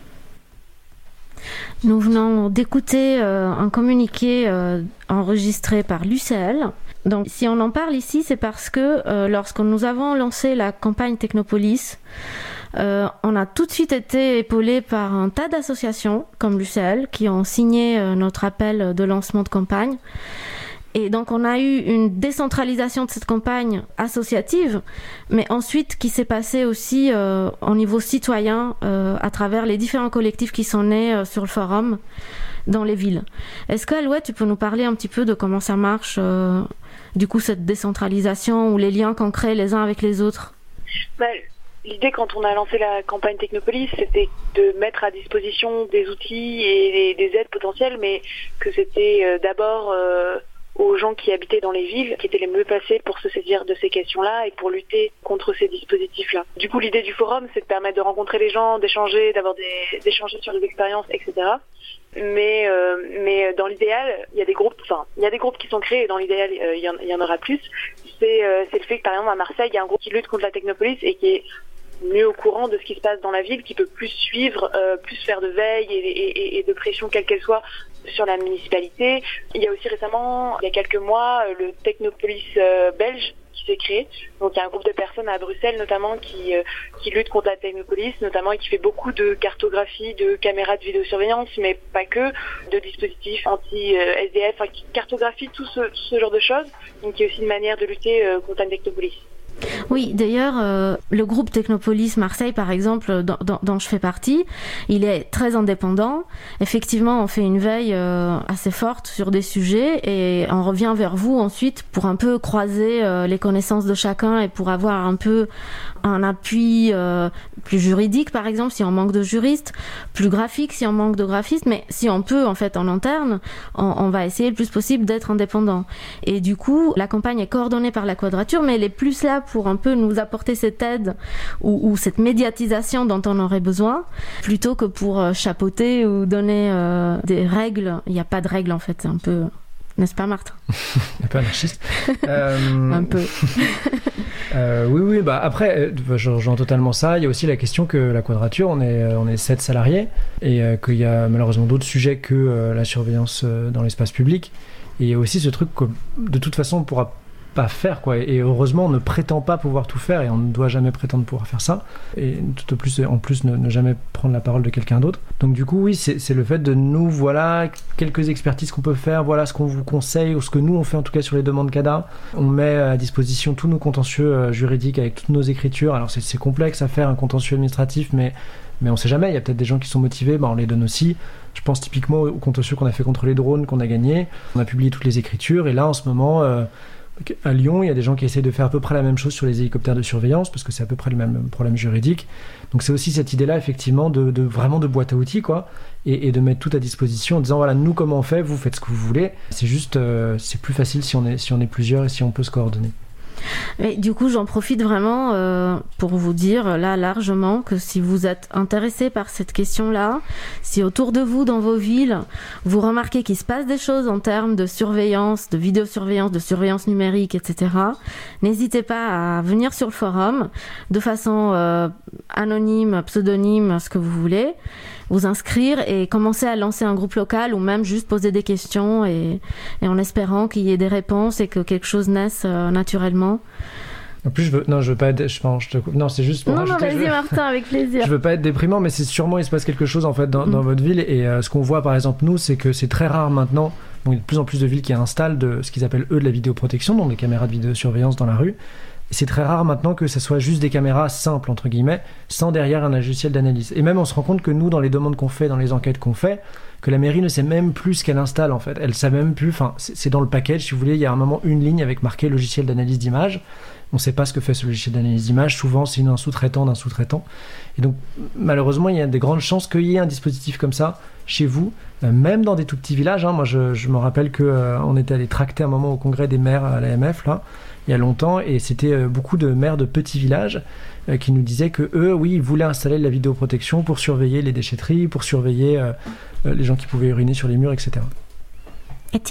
Nous venons d'écouter euh, un communiqué euh, enregistré par l'U C L. Donc, si on en parle ici, c'est parce que euh, lorsque nous avons lancé la campagne Technopolis, euh, on a tout de suite été épaulé par un tas d'associations comme l'U C L qui ont signé euh, notre appel de lancement de campagne. Et donc on a eu une décentralisation de cette campagne associative, mais ensuite qui s'est passée aussi euh, au niveau citoyen euh, à travers les différents collectifs qui sont nés euh, sur le forum dans les villes. Est-ce que Alouette, tu peux nous parler un petit peu de comment ça marche, euh, du coup cette décentralisation ou les liens qu'on crée les uns avec les autres? bah, L'idée quand on a lancé la campagne Technopolis, c'était de mettre à disposition des outils et des, des aides potentielles, mais que c'était euh, d'abord... Euh, aux gens qui habitaient dans les villes, qui étaient les mieux placés pour se saisir de ces questions-là et pour lutter contre ces dispositifs-là. Du coup, l'idée du forum, c'est de permettre de rencontrer les gens, d'échanger, d'avoir des, d'échanger sur les expériences, et cetera. Mais, euh, mais dans l'idéal, il y a des groupes, enfin, il y a des groupes qui sont créés et dans l'idéal, euh, il y en, il y en aura plus. C'est, euh, c'est le fait que, par exemple, à Marseille, il y a un groupe qui lutte contre la technopolis et qui est mieux au courant de ce qui se passe dans la ville, qui peut plus suivre, euh, plus faire de veille et, et, et de pression quelle qu'elle soit sur la municipalité. Il y a aussi récemment, il y a quelques mois, le Technopolis euh, belge qui s'est créé. Donc il y a un groupe de personnes à Bruxelles notamment qui euh, qui lutte contre la technopolis notamment et qui fait beaucoup de cartographie, de caméras de vidéosurveillance, mais pas que, de dispositifs anti-S D F, enfin, qui cartographie tout ce, tout ce genre de choses. Donc il y a aussi une manière de lutter euh, contre la technopolis. Oui, d'ailleurs, euh, le groupe Technopolis Marseille, par exemple, dans, dans, dont je fais partie, il est très indépendant. Effectivement, on fait une veille euh, assez forte sur des sujets et on revient vers vous ensuite pour un peu croiser euh, les connaissances de chacun et pour avoir un peu un appui euh, plus juridique, par exemple, si on manque de juristes, plus graphique si on manque de graphistes, mais si on peut, en fait, en interne, on, on va essayer le plus possible d'être indépendant. Et du coup, la campagne est coordonnée par la Quadrature, mais elle est plus là pour un peu nous apporter cette aide ou, ou cette médiatisation dont on aurait besoin, plutôt que pour euh, chapeauter ou donner euh, des règles. Il n'y a pas de règles, en fait, c'est un peu... N'est-ce pas, Martin? Un peu anarchiste. euh... Un peu. euh, oui, oui. Bah après, euh, je rejoins totalement ça. Il y a aussi la question que la Quadrature, on est, on est sept salariés et euh, qu'il y a malheureusement d'autres sujets que euh, la surveillance euh, dans l'espace public. Et il y a aussi ce truc que, de toute façon, on ne pourra pas faire, quoi. Et heureusement, on ne prétend pas pouvoir tout faire et on ne doit jamais prétendre pouvoir faire ça. Et tout au plus, en plus, ne, ne jamais prendre la parole de quelqu'un d'autre. Donc du coup, oui, c'est, c'est le fait de nous, voilà, quelques expertises qu'on peut faire, voilà ce qu'on vous conseille, ou ce que nous, on fait en tout cas sur les demandes C A D A. On met à disposition tous nos contentieux euh, juridiques avec toutes nos écritures. Alors c'est, c'est complexe à faire, un contentieux administratif, mais, mais on ne sait jamais. Il y a peut-être des gens qui sont motivés, bah, on les donne aussi. Je pense typiquement au contentieux qu'on a fait contre les drones, qu'on a gagné. On a publié toutes les écritures, et là, en ce moment... Euh, à Lyon, il y a des gens qui essaient de faire à peu près la même chose sur les hélicoptères de surveillance, parce que c'est à peu près le même problème juridique. Donc c'est aussi cette idée-là, effectivement, de, de vraiment de boîte à outils, quoi, et, et de mettre tout à disposition en disant, voilà, nous, comment on fait, vous faites ce que vous voulez. C'est juste, euh, c'est plus facile si on est, si on est plusieurs et si on peut se coordonner. Et du coup, j'en profite vraiment euh, pour vous dire là largement que si vous êtes intéressé par cette question-là, si autour de vous, dans vos villes, vous remarquez qu'il se passe des choses en termes de surveillance, de vidéosurveillance, de surveillance numérique, et cetera, n'hésitez pas à venir sur le forum de façon euh, anonyme, pseudonyme, ce que vous voulez, vous inscrire et commencer à lancer un groupe local ou même juste poser des questions et, et en espérant qu'il y ait des réponses et que quelque chose naisse euh, naturellement. En plus, je veux, non, je veux pas être, je pense, je te coupe. Non, c'est juste pour non, rajouter. Non, vas-y, je veux, Martin, avec plaisir. Je veux pas être déprimant, mais c'est sûrement, il se passe quelque chose, en fait, dans, mm. dans votre ville. Et euh, ce qu'on voit, par exemple, nous, c'est que c'est très rare maintenant. Bon, il y a de plus en plus de villes qui installent de ce qu'ils appellent, eux, de la vidéoprotection, donc des caméras de vidéosurveillance dans la rue. Et c'est très rare maintenant que ça soit juste des caméras simples, entre guillemets, sans derrière un logiciel d'analyse. Et même, on se rend compte que nous, dans les demandes qu'on fait, dans les enquêtes qu'on fait, que la mairie ne sait même plus ce qu'elle installe, en fait. Elle sait même plus, enfin, c'est, c'est dans le package, si vous voulez, il y a un moment une ligne avec marqué logiciel d'analyse d'image. On ne sait pas ce que fait ce logiciel d'analyse d'image. Souvent, c'est un sous-traitant d'un sous-traitant. Et donc, malheureusement, il y a des grandes chances qu'il y ait un dispositif comme ça chez vous, euh, même dans des tout petits villages. Hein. Moi, je, je me rappelle qu'on euh, était allé tracter un moment au congrès des maires à l'A M F, là, il y a longtemps, et c'était euh, beaucoup de maires de petits villages euh, qui nous disaient que eux, oui, ils voulaient installer de la vidéoprotection pour surveiller les déchetteries, pour surveiller euh, euh, les gens qui pouvaient uriner sur les murs, et cetera. Étienne ?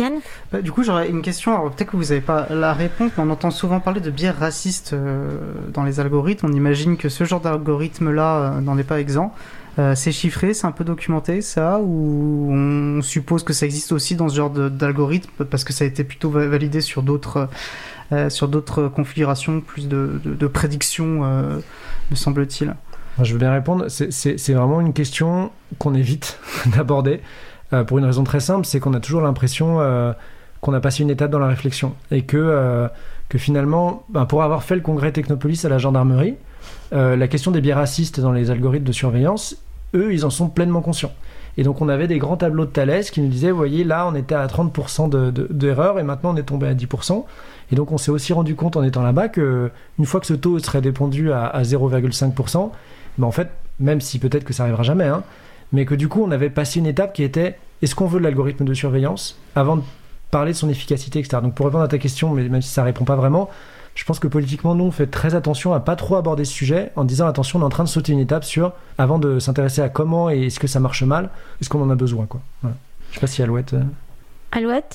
Bah, du coup, j'aurais une question. Alors, peut-être que vous n'avez pas la réponse, mais on entend souvent parler de biais racistes euh, dans les algorithmes. On imagine que ce genre d'algorithme-là euh, n'en est pas exempt. Euh, c'est chiffré, c'est un peu documenté, ça, ou on suppose que ça existe aussi dans ce genre de, d'algorithme parce que ça a été plutôt validé sur d'autres, euh, sur d'autres configurations, plus de, de, de prédictions, euh, me semble-t-il. Je veux bien répondre. C'est, c'est, c'est vraiment une question qu'on évite d'aborder. Euh, pour une raison très simple, c'est qu'on a toujours l'impression euh, qu'on a passé une étape dans la réflexion et que, euh, que finalement, ben, pour avoir fait le congrès Technopolis à la gendarmerie, euh, la question des biais racistes dans les algorithmes de surveillance, eux, ils en sont pleinement conscients. Et donc, on avait des grands tableaux de Thalès qui nous disaient, vous voyez, là, on était à trente pour cent de, de, d'erreurs et maintenant, on est tombé à dix pour cent. Et donc, on s'est aussi rendu compte en étant là-bas qu'une fois que ce taux serait dépendu à, à zéro virgule cinq pour cent, ben, en fait, même si peut-être que ça n'arrivera jamais, hein, mais que du coup, on avait passé une étape qui était est-ce qu'on veut de l'algorithme de surveillance avant de parler de son efficacité, et cetera. Donc, pour répondre à ta question, mais même si ça ne répond pas vraiment, je pense que politiquement, nous, on fait très attention à pas trop aborder ce sujet en disant attention, on est en train de sauter une étape sur avant de s'intéresser à comment et est-ce que ça marche mal, est-ce qu'on en a besoin, quoi. Voilà. Je sais pas si Alouette. Euh... Alouette ?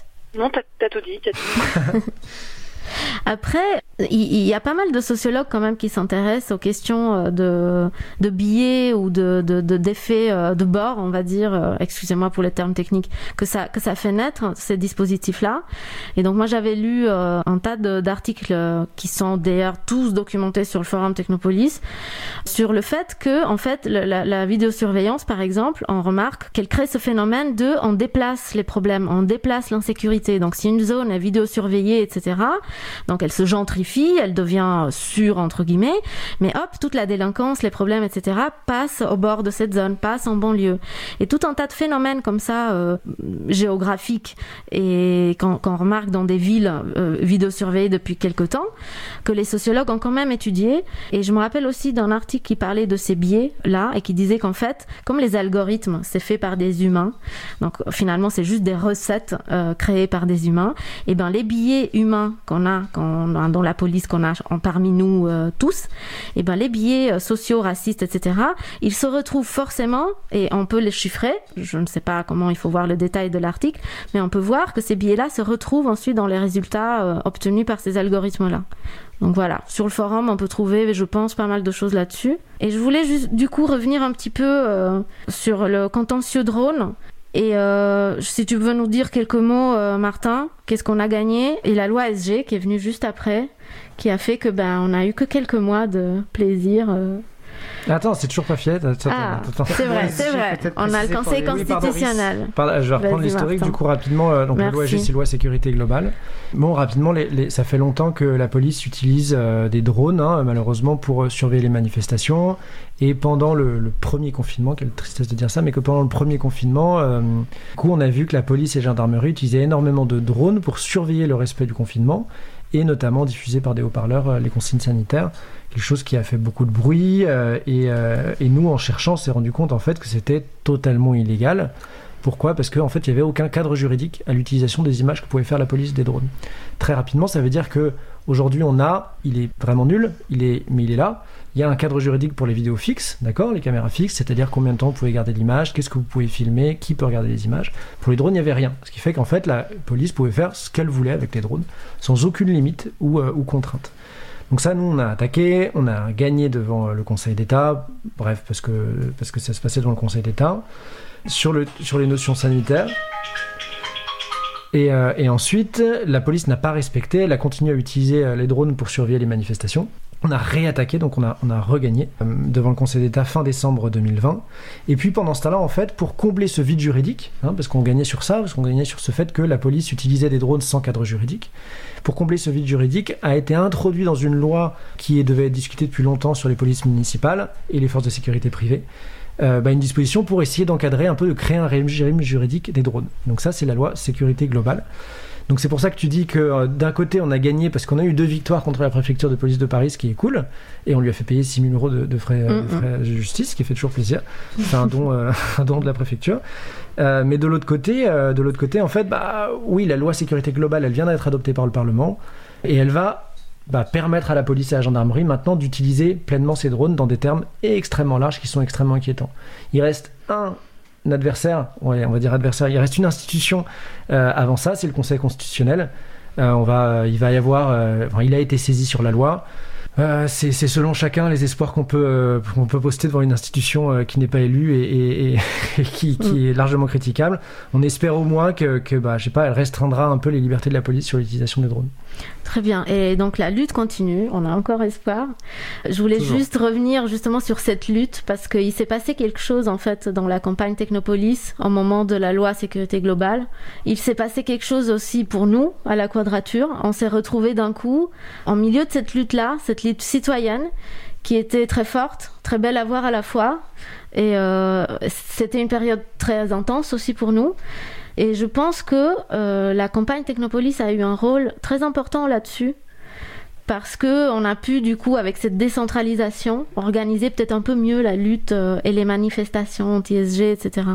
Non, t'as, t'as tout dit. T'as tout dit. Après, il y, y a pas mal de sociologues quand même qui s'intéressent aux questions de, de biais ou de, de, de, d'effets de bord, on va dire, excusez-moi pour les termes techniques, que ça, que ça fait naître, ces dispositifs-là. Et donc moi j'avais lu euh, un tas de, d'articles qui sont d'ailleurs tous documentés sur le forum Technopolis, sur le fait que, en fait, la, la, la vidéosurveillance, par exemple, on remarque qu'elle crée ce phénomène de on déplace les problèmes, on déplace l'insécurité. Donc si une zone est vidéosurveillée, et cetera, donc elle se gentrifie, suffit, elle devient sûre entre guillemets, mais hop, toute la délinquance, les problèmes, et cetera passent au bord de cette zone, passent en banlieue. Et tout un tas de phénomènes comme ça, euh, géographiques, et qu'on, qu'on remarque dans des villes euh, vidéosurveillées depuis quelque temps, que les sociologues ont quand même étudié. Et je me rappelle aussi d'un article qui parlait de ces biais-là et qui disait qu'en fait, comme les algorithmes, c'est fait par des humains, donc finalement c'est juste des recettes euh, créées par des humains, et ben les biais humains qu'on a, qu'on a dans la police, qu'on a en, parmi nous euh, tous, et ben les biais euh, sociaux, racistes, et cetera, ils se retrouvent forcément, et on peut les chiffrer, je ne sais pas comment il faut voir le détail de l'article, mais on peut voir que ces biais-là se retrouvent ensuite dans les résultats euh, obtenus par ces algorithmes-là. Donc voilà, sur le forum, on peut trouver, je pense, pas mal de choses là-dessus. Et je voulais juste, du coup, revenir un petit peu euh, sur le contentieux drone. Et euh, si tu veux nous dire quelques mots, euh, Martin, qu'est-ce qu'on a gagné? Et la loi S G, qui est venue juste après, qui a fait que ben on a eu que quelques mois de plaisir. Euh... Attends, c'est toujours pas fait. Attends, ah, attends. c'est vrai, c'est vrai. On a le Conseil constitutionnel. Oui, pardon, je vais reprendre Vas-y, l'historique Martin. Du coup rapidement. Euh, donc Merci. La loi S G, c'est loi sécurité globale. Bon, rapidement, les, les, ça fait longtemps que la police utilise euh, des drones, hein, malheureusement, pour euh, surveiller les manifestations. Et pendant le, le premier confinement, quelle tristesse de dire ça, mais que pendant le premier confinement, euh, du coup, on a vu que la police et la gendarmerie utilisaient énormément de drones pour surveiller le respect du confinement, et notamment diffuser par des haut-parleurs euh, les consignes sanitaires, quelque chose qui a fait beaucoup de bruit, euh, et, euh, et nous, en cherchant, on s'est rendu compte en fait que c'était totalement illégal. Pourquoi ? Parce qu'en fait, il n'y avait aucun cadre juridique à l'utilisation des images que pouvait faire la police des drones. Très rapidement, ça veut dire qu'aujourd'hui, on a, il est vraiment nul, il est, mais il est là, il y a un cadre juridique pour les vidéos fixes, d'accord, les caméras fixes, c'est-à-dire combien de temps vous pouvez garder l'image, qu'est-ce que vous pouvez filmer, qui peut regarder les images. Pour les drones, il n'y avait rien. Ce qui fait qu'en fait, la police pouvait faire ce qu'elle voulait avec les drones, sans aucune limite ou, euh, ou contrainte. Donc ça, nous, on a attaqué, on a gagné devant le Conseil d'État, bref, parce que, parce que ça se passait devant le Conseil d'État, sur, le, sur les notions sanitaires. Et, euh, et ensuite, la police n'a pas respecté, elle a continué à utiliser les drones pour surveiller les manifestations. On a réattaqué, donc on a, on a regagné euh, devant le Conseil d'État fin décembre deux mille vingt. Et puis pendant ce temps-là, en fait, pour combler ce vide juridique, hein, parce qu'on gagnait sur ça, parce qu'on gagnait sur ce fait que la police utilisait des drones sans cadre juridique, pour combler ce vide juridique, a été introduit dans une loi qui devait être discutée depuis longtemps sur les polices municipales et les forces de sécurité privées, euh, bah, une disposition pour essayer d'encadrer un peu, de créer un régime juridique des drones. Donc ça, c'est la loi sécurité globale. Donc c'est pour ça que tu dis que euh, d'un côté on a gagné parce qu'on a eu deux victoires contre la préfecture de police de Paris, ce qui est cool, et on lui a fait payer six mille euros de, de, frais, mm-hmm. de frais de justice, ce qui fait toujours plaisir. C'est un don, euh, un don de la préfecture. Euh, mais de l'autre côté, euh, de l'autre côté, en fait, bah oui, la loi sécurité globale, elle vient d'être adoptée par le Parlement, et elle va bah, permettre à la police et à la gendarmerie maintenant d'utiliser pleinement ces drones dans des termes extrêmement larges qui sont extrêmement inquiétants. Il reste un Un adversaire, ouais, on va dire adversaire, il reste une institution euh, avant ça, c'est le Conseil constitutionnel. Euh, on va, il va y avoir, euh, enfin, il a été saisi sur la loi. Euh, c'est, c'est selon chacun les espoirs qu'on peut, euh, qu'on peut poster devant une institution euh, qui n'est pas élue et, et, et, et qui, qui mm. est largement critiquable. On espère au moins que, que bah, je sais pas, elle restreindra un peu les libertés de la police sur l'utilisation des drones. Très bien. Et donc la lutte continue, on a encore espoir. Je voulais Toujours. juste revenir justement sur cette lutte parce qu'il s'est passé quelque chose en fait dans la campagne Technopolis au moment de la loi sécurité globale. Il s'est passé quelque chose aussi pour nous à la Quadrature. On s'est retrouvés d'un coup en milieu de cette lutte-là, cette lutte citoyenne qui était très forte, très belle à voir à la fois. Et euh, c'était une période très intense aussi pour nous. Et je pense que euh, la campagne Technopolis a eu un rôle très important là-dessus parce qu'on a pu, du coup, avec cette décentralisation, organiser peut-être un peu mieux la lutte euh, et les manifestations anti-S G, et cetera.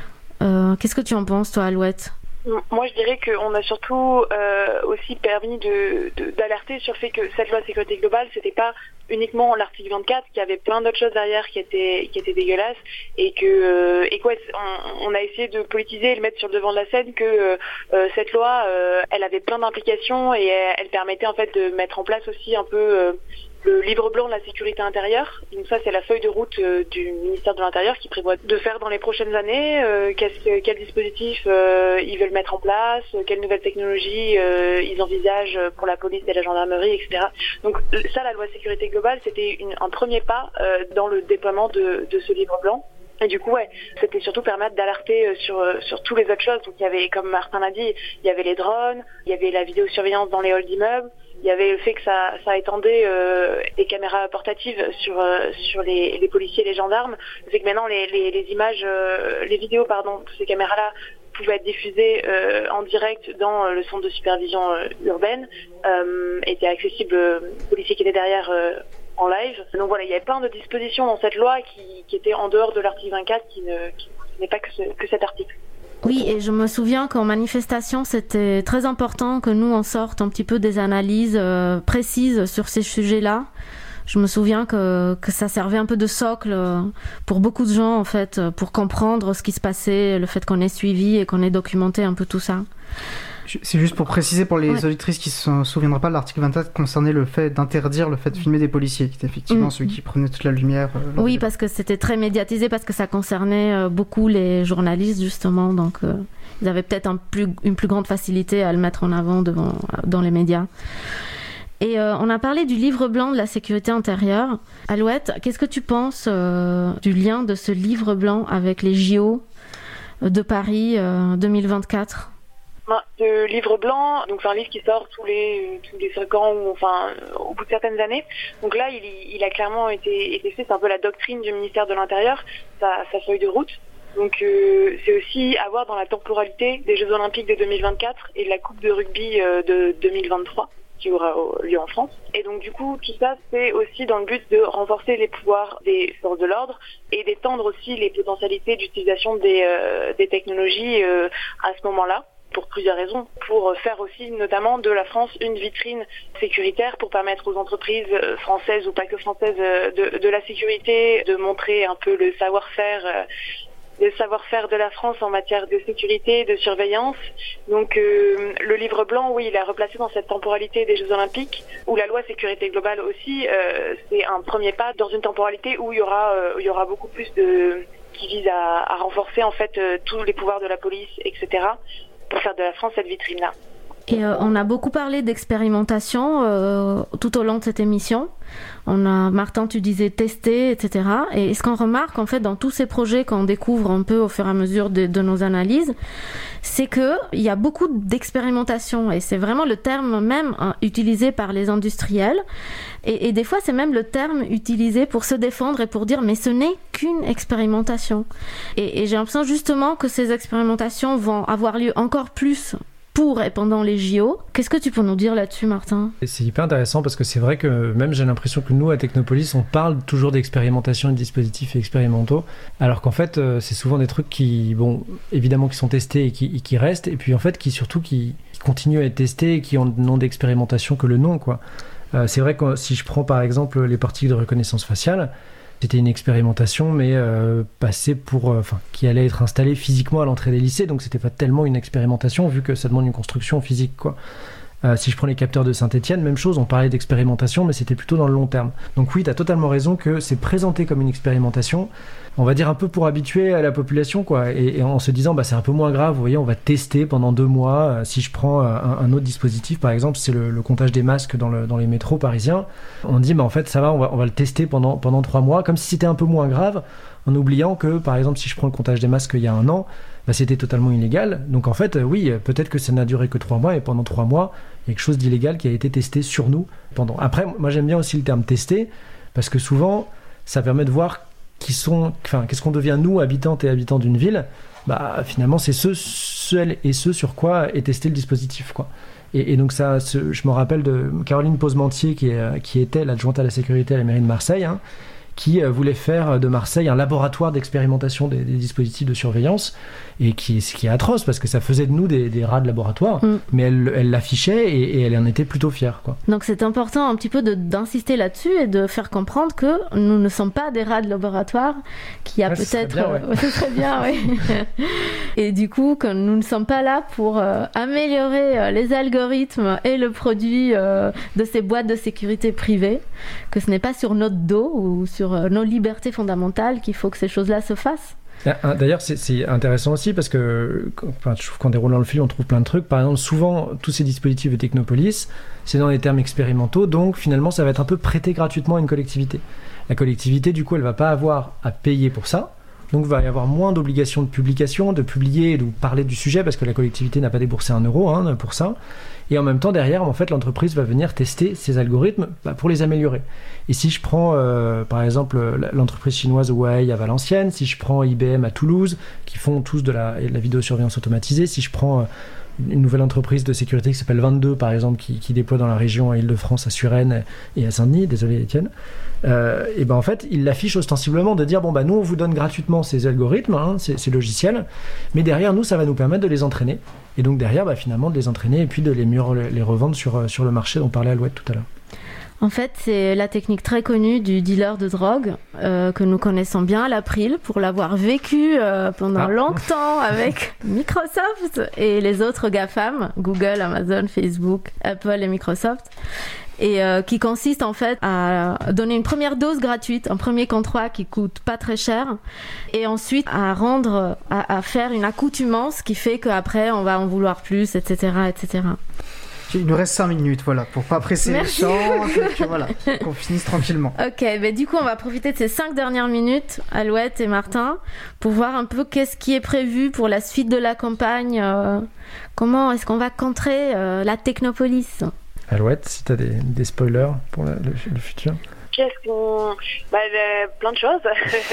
Euh, qu'est-ce que tu en penses, toi, Alouette ? Moi, je dirais qu'on a surtout euh, aussi permis de, de, d'alerter sur le fait que cette loi sécurité globale, c'était pas uniquement l'article vingt-quatre, qu'il y avait plein d'autres choses derrière qui étaient qui étaient dégueulasses, et que euh, et quoi, on, on a essayé de politiser et le mettre sur le devant de la scène que euh, cette loi, euh, elle avait plein d'implications et elle, elle permettait en fait de mettre en place aussi un peu euh, le livre blanc de la sécurité intérieure. Donc ça, c'est la feuille de route euh, du ministère de l'Intérieur qui prévoit de faire dans les prochaines années, euh, qu'est-ce, quel dispositif euh, ils veulent mettre en place, quelles nouvelles technologies euh, ils envisagent pour la police et la gendarmerie, et cetera. Donc ça, la loi sécurité globale, c'était une, un premier pas euh, dans le déploiement de, de ce livre blanc. Et du coup, ouais, c'était surtout permettre d'alerter sur sur tous les autres choses. Donc il y avait, comme Martin l'a dit, il y avait les drones, il y avait la vidéosurveillance dans les halls d'immeubles, Il y avait le fait que ça, ça étendait euh, les caméras portatives sur euh, sur les, les policiers et les gendarmes. Le fait que maintenant les, les, les images, euh, les vidéos, pardon, de ces caméras-là pouvaient être diffusées euh, en direct dans le centre de supervision euh, urbaine, euh, étaient accessibles aux policiers qui étaient derrière euh, en live. Donc voilà, il y avait plein de dispositions dans cette loi qui, qui étaient en dehors de l'article vingt-quatre, qui ne qui n'est pas que, ce, que cet article. Oui, et je me souviens qu'en manifestation, c'était très important que nous, on sorte un petit peu des analyses euh, précises sur ces sujets-là. Je me souviens que, que ça servait un peu de socle pour beaucoup de gens, en fait, pour comprendre ce qui se passait, le fait qu'on ait suivi et qu'on ait documenté un peu tout ça. C'est juste pour préciser pour les ouais. auditrices qui ne se souviendraient pas, l'article vingt-quatre concernait le fait d'interdire le fait de filmer des policiers, qui était effectivement mmh. celui qui prenait toute la lumière. Euh, oui, parce que c'était très médiatisé, parce que ça concernait euh, beaucoup les journalistes, justement, donc euh, ils avaient peut-être un plus, une plus grande facilité à le mettre en avant devant, dans les médias. Et euh, on a parlé du livre blanc de la sécurité intérieure. Alouette, qu'est-ce que tu penses euh, du lien de ce livre blanc avec les J O de Paris euh, deux mille vingt-quatre ? Le livre blanc, donc c'est un livre qui sort tous les tous les cinq ans ou enfin au bout de certaines années. Donc là, il, il a clairement été, été fait. C'est un peu la doctrine du ministère de l'Intérieur, sa, sa feuille de route. Donc euh, c'est aussi à voir dans la temporalité des Jeux Olympiques de deux mille vingt-quatre et de la Coupe de rugby euh, de deux mille vingt-trois qui aura lieu en France. Et donc du coup, tout ça, c'est aussi dans le but de renforcer les pouvoirs des forces de l'ordre et d'étendre aussi les potentialités d'utilisation des, euh, des technologies euh, à ce moment-là. Pour plusieurs raisons, pour faire aussi notamment de la France une vitrine sécuritaire pour permettre aux entreprises françaises ou pas que françaises de, de la sécurité, de montrer un peu le savoir-faire, le savoir-faire de la France en matière de sécurité, de surveillance. Donc euh, le livre blanc, oui, il est replacé dans cette temporalité des Jeux Olympiques, où la loi sécurité globale aussi, euh, c'est un premier pas dans une temporalité où il y aura, euh, il y aura beaucoup plus de qui vise à, à renforcer en fait euh, tous les pouvoirs de la police, et cetera pour faire de la France cette vitrine-là. Et euh, on a beaucoup parlé d'expérimentation euh, tout au long de cette émission. On a, Martin, tu disais tester, et cetera. Et ce qu'on remarque en fait dans tous ces projets qu'on découvre un peu au fur et à mesure de, de nos analyses, c'est que il y a beaucoup d'expérimentation et c'est vraiment le terme même hein, utilisé par les industriels. Et, et des fois, c'est même le terme utilisé pour se défendre et pour dire mais ce n'est qu'une expérimentation. Et, et j'ai l'impression justement que ces expérimentations vont avoir lieu encore plus pour et pendant les J O. Qu'est-ce que tu peux nous dire là-dessus, Martin ? C'est hyper intéressant parce que c'est vrai que même j'ai l'impression que nous, à Technopolis, on parle toujours d'expérimentation et de dispositifs expérimentaux, alors qu'en fait, c'est souvent des trucs qui, bon, évidemment, qui sont testés et qui, et qui restent, et puis en fait, qui surtout qui, qui continuent à être testés et qui n'ont d'expérimentation que le nom, quoi. Euh, c'est vrai que si je prends par exemple les portiques de reconnaissance faciale, c'était une expérimentation, mais euh, passée pour, euh, enfin, qui allait être installée physiquement à l'entrée des lycées, donc c'était pas tellement une expérimentation vu que ça demande une construction physique, quoi. Euh, si je prends les capteurs de Saint-Étienne, même chose, on parlait d'expérimentation, mais c'était plutôt dans le long terme. Donc oui, tu as totalement raison que c'est présenté comme une expérimentation, on va dire un peu pour habituer à la population, quoi, et, et en se disant, bah, c'est un peu moins grave, vous voyez, on va tester pendant deux mois. Euh, si je prends un, un autre dispositif, par exemple, c'est le, le comptage des masques dans, le, dans les métros parisiens, on dit, bah, en fait, ça va, on va, on va le tester pendant, pendant trois mois, comme si c'était un peu moins grave, en oubliant que, par exemple, si je prends le comptage des masques il y a un an, bah, c'était totalement illégal. Donc en fait, oui, peut-être que ça n'a duré que trois mois, et pendant trois mois, il y a quelque chose d'illégal qui a été testé sur nous pendant. Après, moi j'aime bien aussi le terme tester, parce que souvent, ça permet de voir qui sont, enfin, qu'est-ce qu'on devient nous, habitantes et habitants d'une ville. Bah finalement, c'est ceux, celles et ceux sur quoi est testé le dispositif, quoi. Et, et donc ça, ce, je me rappelle de Caroline Posementier, qui, est, qui était l'adjointe à la sécurité à la mairie de Marseille, hein, qui voulait faire de Marseille un laboratoire d'expérimentation des, des dispositifs de surveillance, et qui, ce qui est atroce, parce que ça faisait de nous des, des rats de laboratoire, mm. mais elle, elle l'affichait et, et elle en était plutôt fière, quoi. Donc c'est important un petit peu de, d'insister là-dessus et de faire comprendre que nous ne sommes pas des rats de laboratoire, qu'il y a ouais, peut-être... Ce serait bien, ouais. Ce serait bien, oui. Et du coup, que nous ne sommes pas là pour euh, améliorer euh, les algorithmes et le produit euh, de ces boîtes de sécurité privées, que ce n'est pas sur notre dos ou sur euh, nos libertés fondamentales qu'il faut que ces choses-là se fassent. D'ailleurs, c'est, c'est intéressant aussi parce que enfin, je trouve qu'en déroulant le fil, on trouve plein de trucs. Par exemple, souvent, tous ces dispositifs de Technopolis, c'est dans les termes expérimentaux, donc finalement, ça va être un peu prêté gratuitement à une collectivité. La collectivité, du coup, elle va pas avoir à payer pour ça. donc il va y avoir moins d'obligations de publication, de publier et de parler du sujet, parce que la collectivité n'a pas déboursé un euro hein, pour ça. Et en même temps, derrière, en fait, l'entreprise va venir tester ces algorithmes bah, pour les améliorer. Et si je prends, euh, par exemple, l'entreprise chinoise Huawei à Valenciennes, si je prends I B M à Toulouse, qui font tous de la, de la vidéosurveillance automatisée, si je prends... Euh, une nouvelle entreprise de sécurité qui s'appelle vingt-deux par exemple qui, qui déploie dans la région à Île-de-France, à Suresnes et à Saint-Denis, désolé Étienne, euh, et ben en fait il l'affiche ostensiblement de dire bon bah nous on vous donne gratuitement ces algorithmes, hein, ces, ces logiciels, mais derrière nous ça va nous permettre de les entraîner, et donc derrière bah, finalement de les entraîner et puis de les mieux les, les revendre sur, sur le marché dont parlait Alouette tout à l'heure. En fait, c'est la technique très connue du dealer de drogue euh, que nous connaissons bien à l'April pour l'avoir vécu euh, pendant ah. longtemps avec Microsoft et les autres GAFAM, Google, Amazon, Facebook, Apple et Microsoft. Et euh, qui consiste en fait à donner une première dose gratuite, un premier contrat qui coûte pas très cher, et ensuite à rendre, à, à faire une accoutumance qui fait qu'après on va en vouloir plus, et cetera, et cetera. Il nous reste cinq minutes, voilà, pour pas presser Merci. les champs, que, voilà, qu'on finisse tranquillement. Ok, bah du coup, on va profiter de ces cinq dernières minutes, Alouette et Martin, pour voir un peu qu'est-ce qui est prévu pour la suite de la campagne. Euh, comment est-ce qu'on va contrer euh, la Technopolis ? Alouette, si tu as des, des spoilers pour la, le, le futur. Qu'est-ce qu'on... Bah, euh, plein de choses.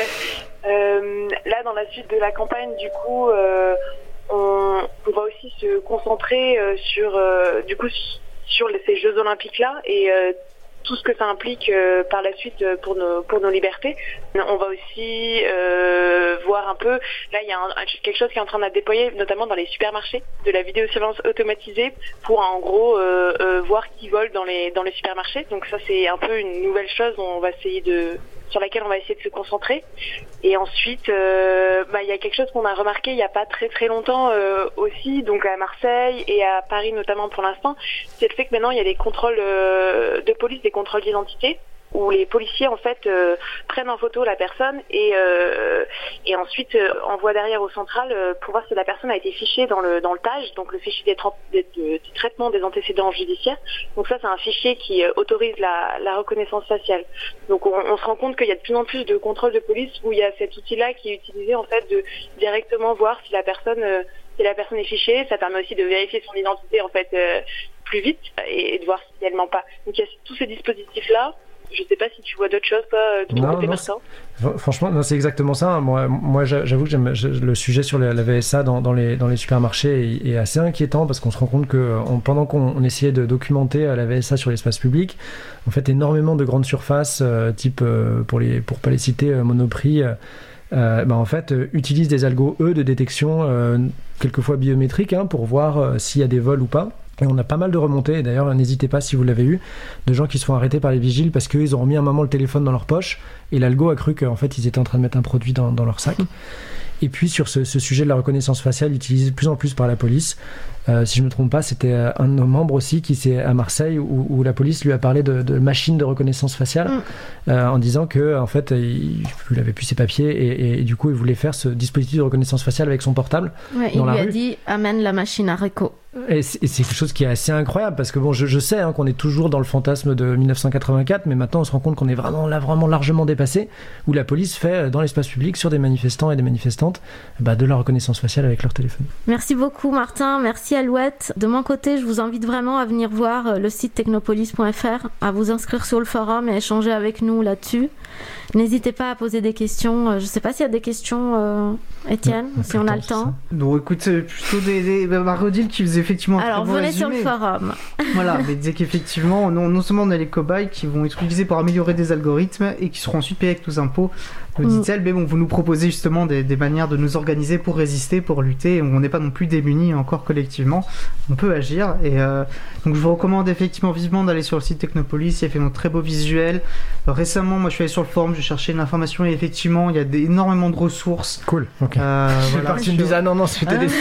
euh, là, dans la suite de la campagne, du coup... Euh... On, on va aussi se concentrer euh, sur euh, du coup sur les, ces Jeux Olympiques là et euh, tout ce que ça implique euh, par la suite euh, pour nos pour nos libertés. On va aussi euh, voir un peu, là il y a un, quelque chose qui est en train d'être déployé notamment dans les supermarchés, de la vidéosurveillance automatisée pour en gros euh, euh, voir qui vole dans les dans les supermarchés. Donc ça c'est un peu une nouvelle chose, on va essayer de sur laquelle on va essayer de se concentrer. Et ensuite, euh, bah, il y a quelque chose qu'on a remarqué il n'y a pas très très longtemps euh, aussi, donc à Marseille et à Paris notamment pour l'instant, c'est le fait que maintenant il y a des contrôles euh, de police, des contrôles d'identité, où les policiers en fait euh, prennent en photo la personne et euh, et ensuite euh, envoient derrière au central euh, pour voir si la personne a été fichée dans le dans le T A J, donc le fichier des, tra- des, de, du traitement des antécédents judiciaires. Donc ça c'est un fichier qui euh, autorise la, la reconnaissance faciale. Donc on, on se rend compte qu'il y a de plus en plus de contrôles de police où il y a cet outil-là qui est utilisé en fait de directement voir si la personne euh, si la personne est fichée. Ça permet aussi de vérifier son identité en fait euh, plus vite et, et de voir si elle ment pas. Donc il y a tous ces dispositifs là. Je sais pas si tu vois d'autres choses, toi, de ton côté, Martin. Franchement, non, c'est exactement ça. Moi, moi j'avoue que j'aime, le sujet sur la, la V S A dans, dans, les, dans les supermarchés est, est assez inquiétant parce qu'on se rend compte que on, pendant qu'on on essayait de documenter la V S A sur l'espace public, en fait, énormément de grandes surfaces, euh, type, euh, pour les pour pas les citer, euh, Monoprix, euh, euh, bah, en fait, euh, utilisent des algos, eux, de détection, euh, quelquefois biométriques, hein, pour voir euh, s'il y a des vols ou pas. Et on a pas mal de remontées, et d'ailleurs n'hésitez pas si vous l'avez eu, de gens qui se font arrêter par les vigiles parce qu'ils ont remis un moment le téléphone dans leur poche et l'algo a cru qu'en fait ils étaient en train de mettre un produit dans, dans leur sac. Et puis sur ce, ce sujet de la reconnaissance faciale utilisé de plus en plus par la police, euh, si je ne me trompe pas, c'était un de nos membres aussi qui c'est à Marseille où, où la police lui a parlé de, de machine de reconnaissance faciale mm. euh, en disant que en fait il, il avait plus ses papiers et, et, et du coup il voulait faire ce dispositif de reconnaissance faciale avec son portable. Ouais, dans il la lui rue. a dit amène la machine à Réco. Et c'est, et c'est quelque chose qui est assez incroyable parce que bon, je, je sais hein, qu'on est toujours dans le fantasme de dix-neuf cent quatre-vingt-quatre, mais maintenant on se rend compte qu'on est vraiment là, vraiment largement dépassé, où la police fait dans l'espace public sur des manifestants et des manifestantes bah, de la reconnaissance faciale avec leur téléphone. Merci beaucoup Martin, merci Alouette. De mon côté, je vous invite vraiment à venir voir le site technopolis point f r, à vous inscrire sur le forum et échanger avec nous là-dessus. N'hésitez pas à poser des questions. Je ne sais pas s'il y a des questions, euh, Étienne, non, si on a le temps. Non, écoute, plutôt des, des bah, Rodil qui faisait effectivement un Alors, très bon venez résumé. sur le forum. Voilà, mais disait qu'effectivement, non, non seulement on a les cobayes qui vont être utilisés pour améliorer des algorithmes et qui seront ensuite payés avec nos impôts, nous dit-elle, mm. mais bon, vous nous proposez justement des, des manières de nous organiser pour résister, pour lutter, on n'est pas non plus démunis encore collectivement, on peut agir. Et euh, donc je vous recommande effectivement vivement d'aller sur le site Technopolis, il y a fait un très beau visuel. Alors, récemment, moi je suis allé sur le forum, je cherchais une information et effectivement il y a des, énormément de ressources. Cool, ok. Euh, je voilà, parti, tu me disais, ah non, non, c'était ah, des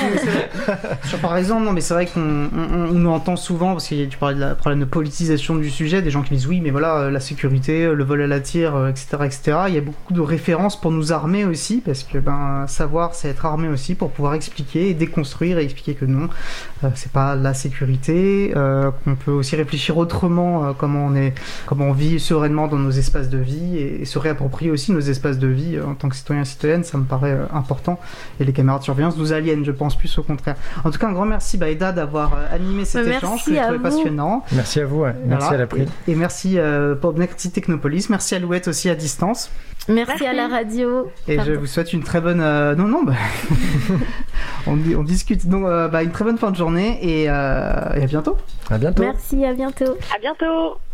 sur par exemple, non, mais c'est vrai qu'on on, on, on entend souvent, parce que tu parlais de la problème de politisation du sujet, des gens qui disent oui, mais voilà, la sécurité, le vol à la tire, et cetera, et cetera. Il y a beaucoup de références pour nous armer aussi, parce que ben, savoir, c'est être armé aussi pour pouvoir expliquer et déconstruire et expliquer que non, euh, c'est pas la sécurité, euh, qu'on peut aussi réfléchir autrement, euh, comment on est, comment on vit sereinement dans nos espaces de vie et, et se réapproprier aussi nos espaces de vie euh, en tant que citoyens et citoyennes, ça me paraît euh, important. Et les caméras de surveillance nous aliènent, je pense, plus au contraire. En tout cas, un grand merci Baïda d'avoir euh, animé cet Merci échange, que j'ai trouvé vous. passionnant. Merci à vous, ouais. Merci Voilà. à l'April. Et, et merci euh, pour merci Technopolis, merci à Louette aussi à distance. Merci, Merci. à la radio. Et Pardon. je vous souhaite une très bonne... euh, Non, non, bah... on, on discute. Donc, euh, bah, une très bonne fin de journée et, euh, et à bientôt. À bientôt. Merci, à bientôt. À bientôt.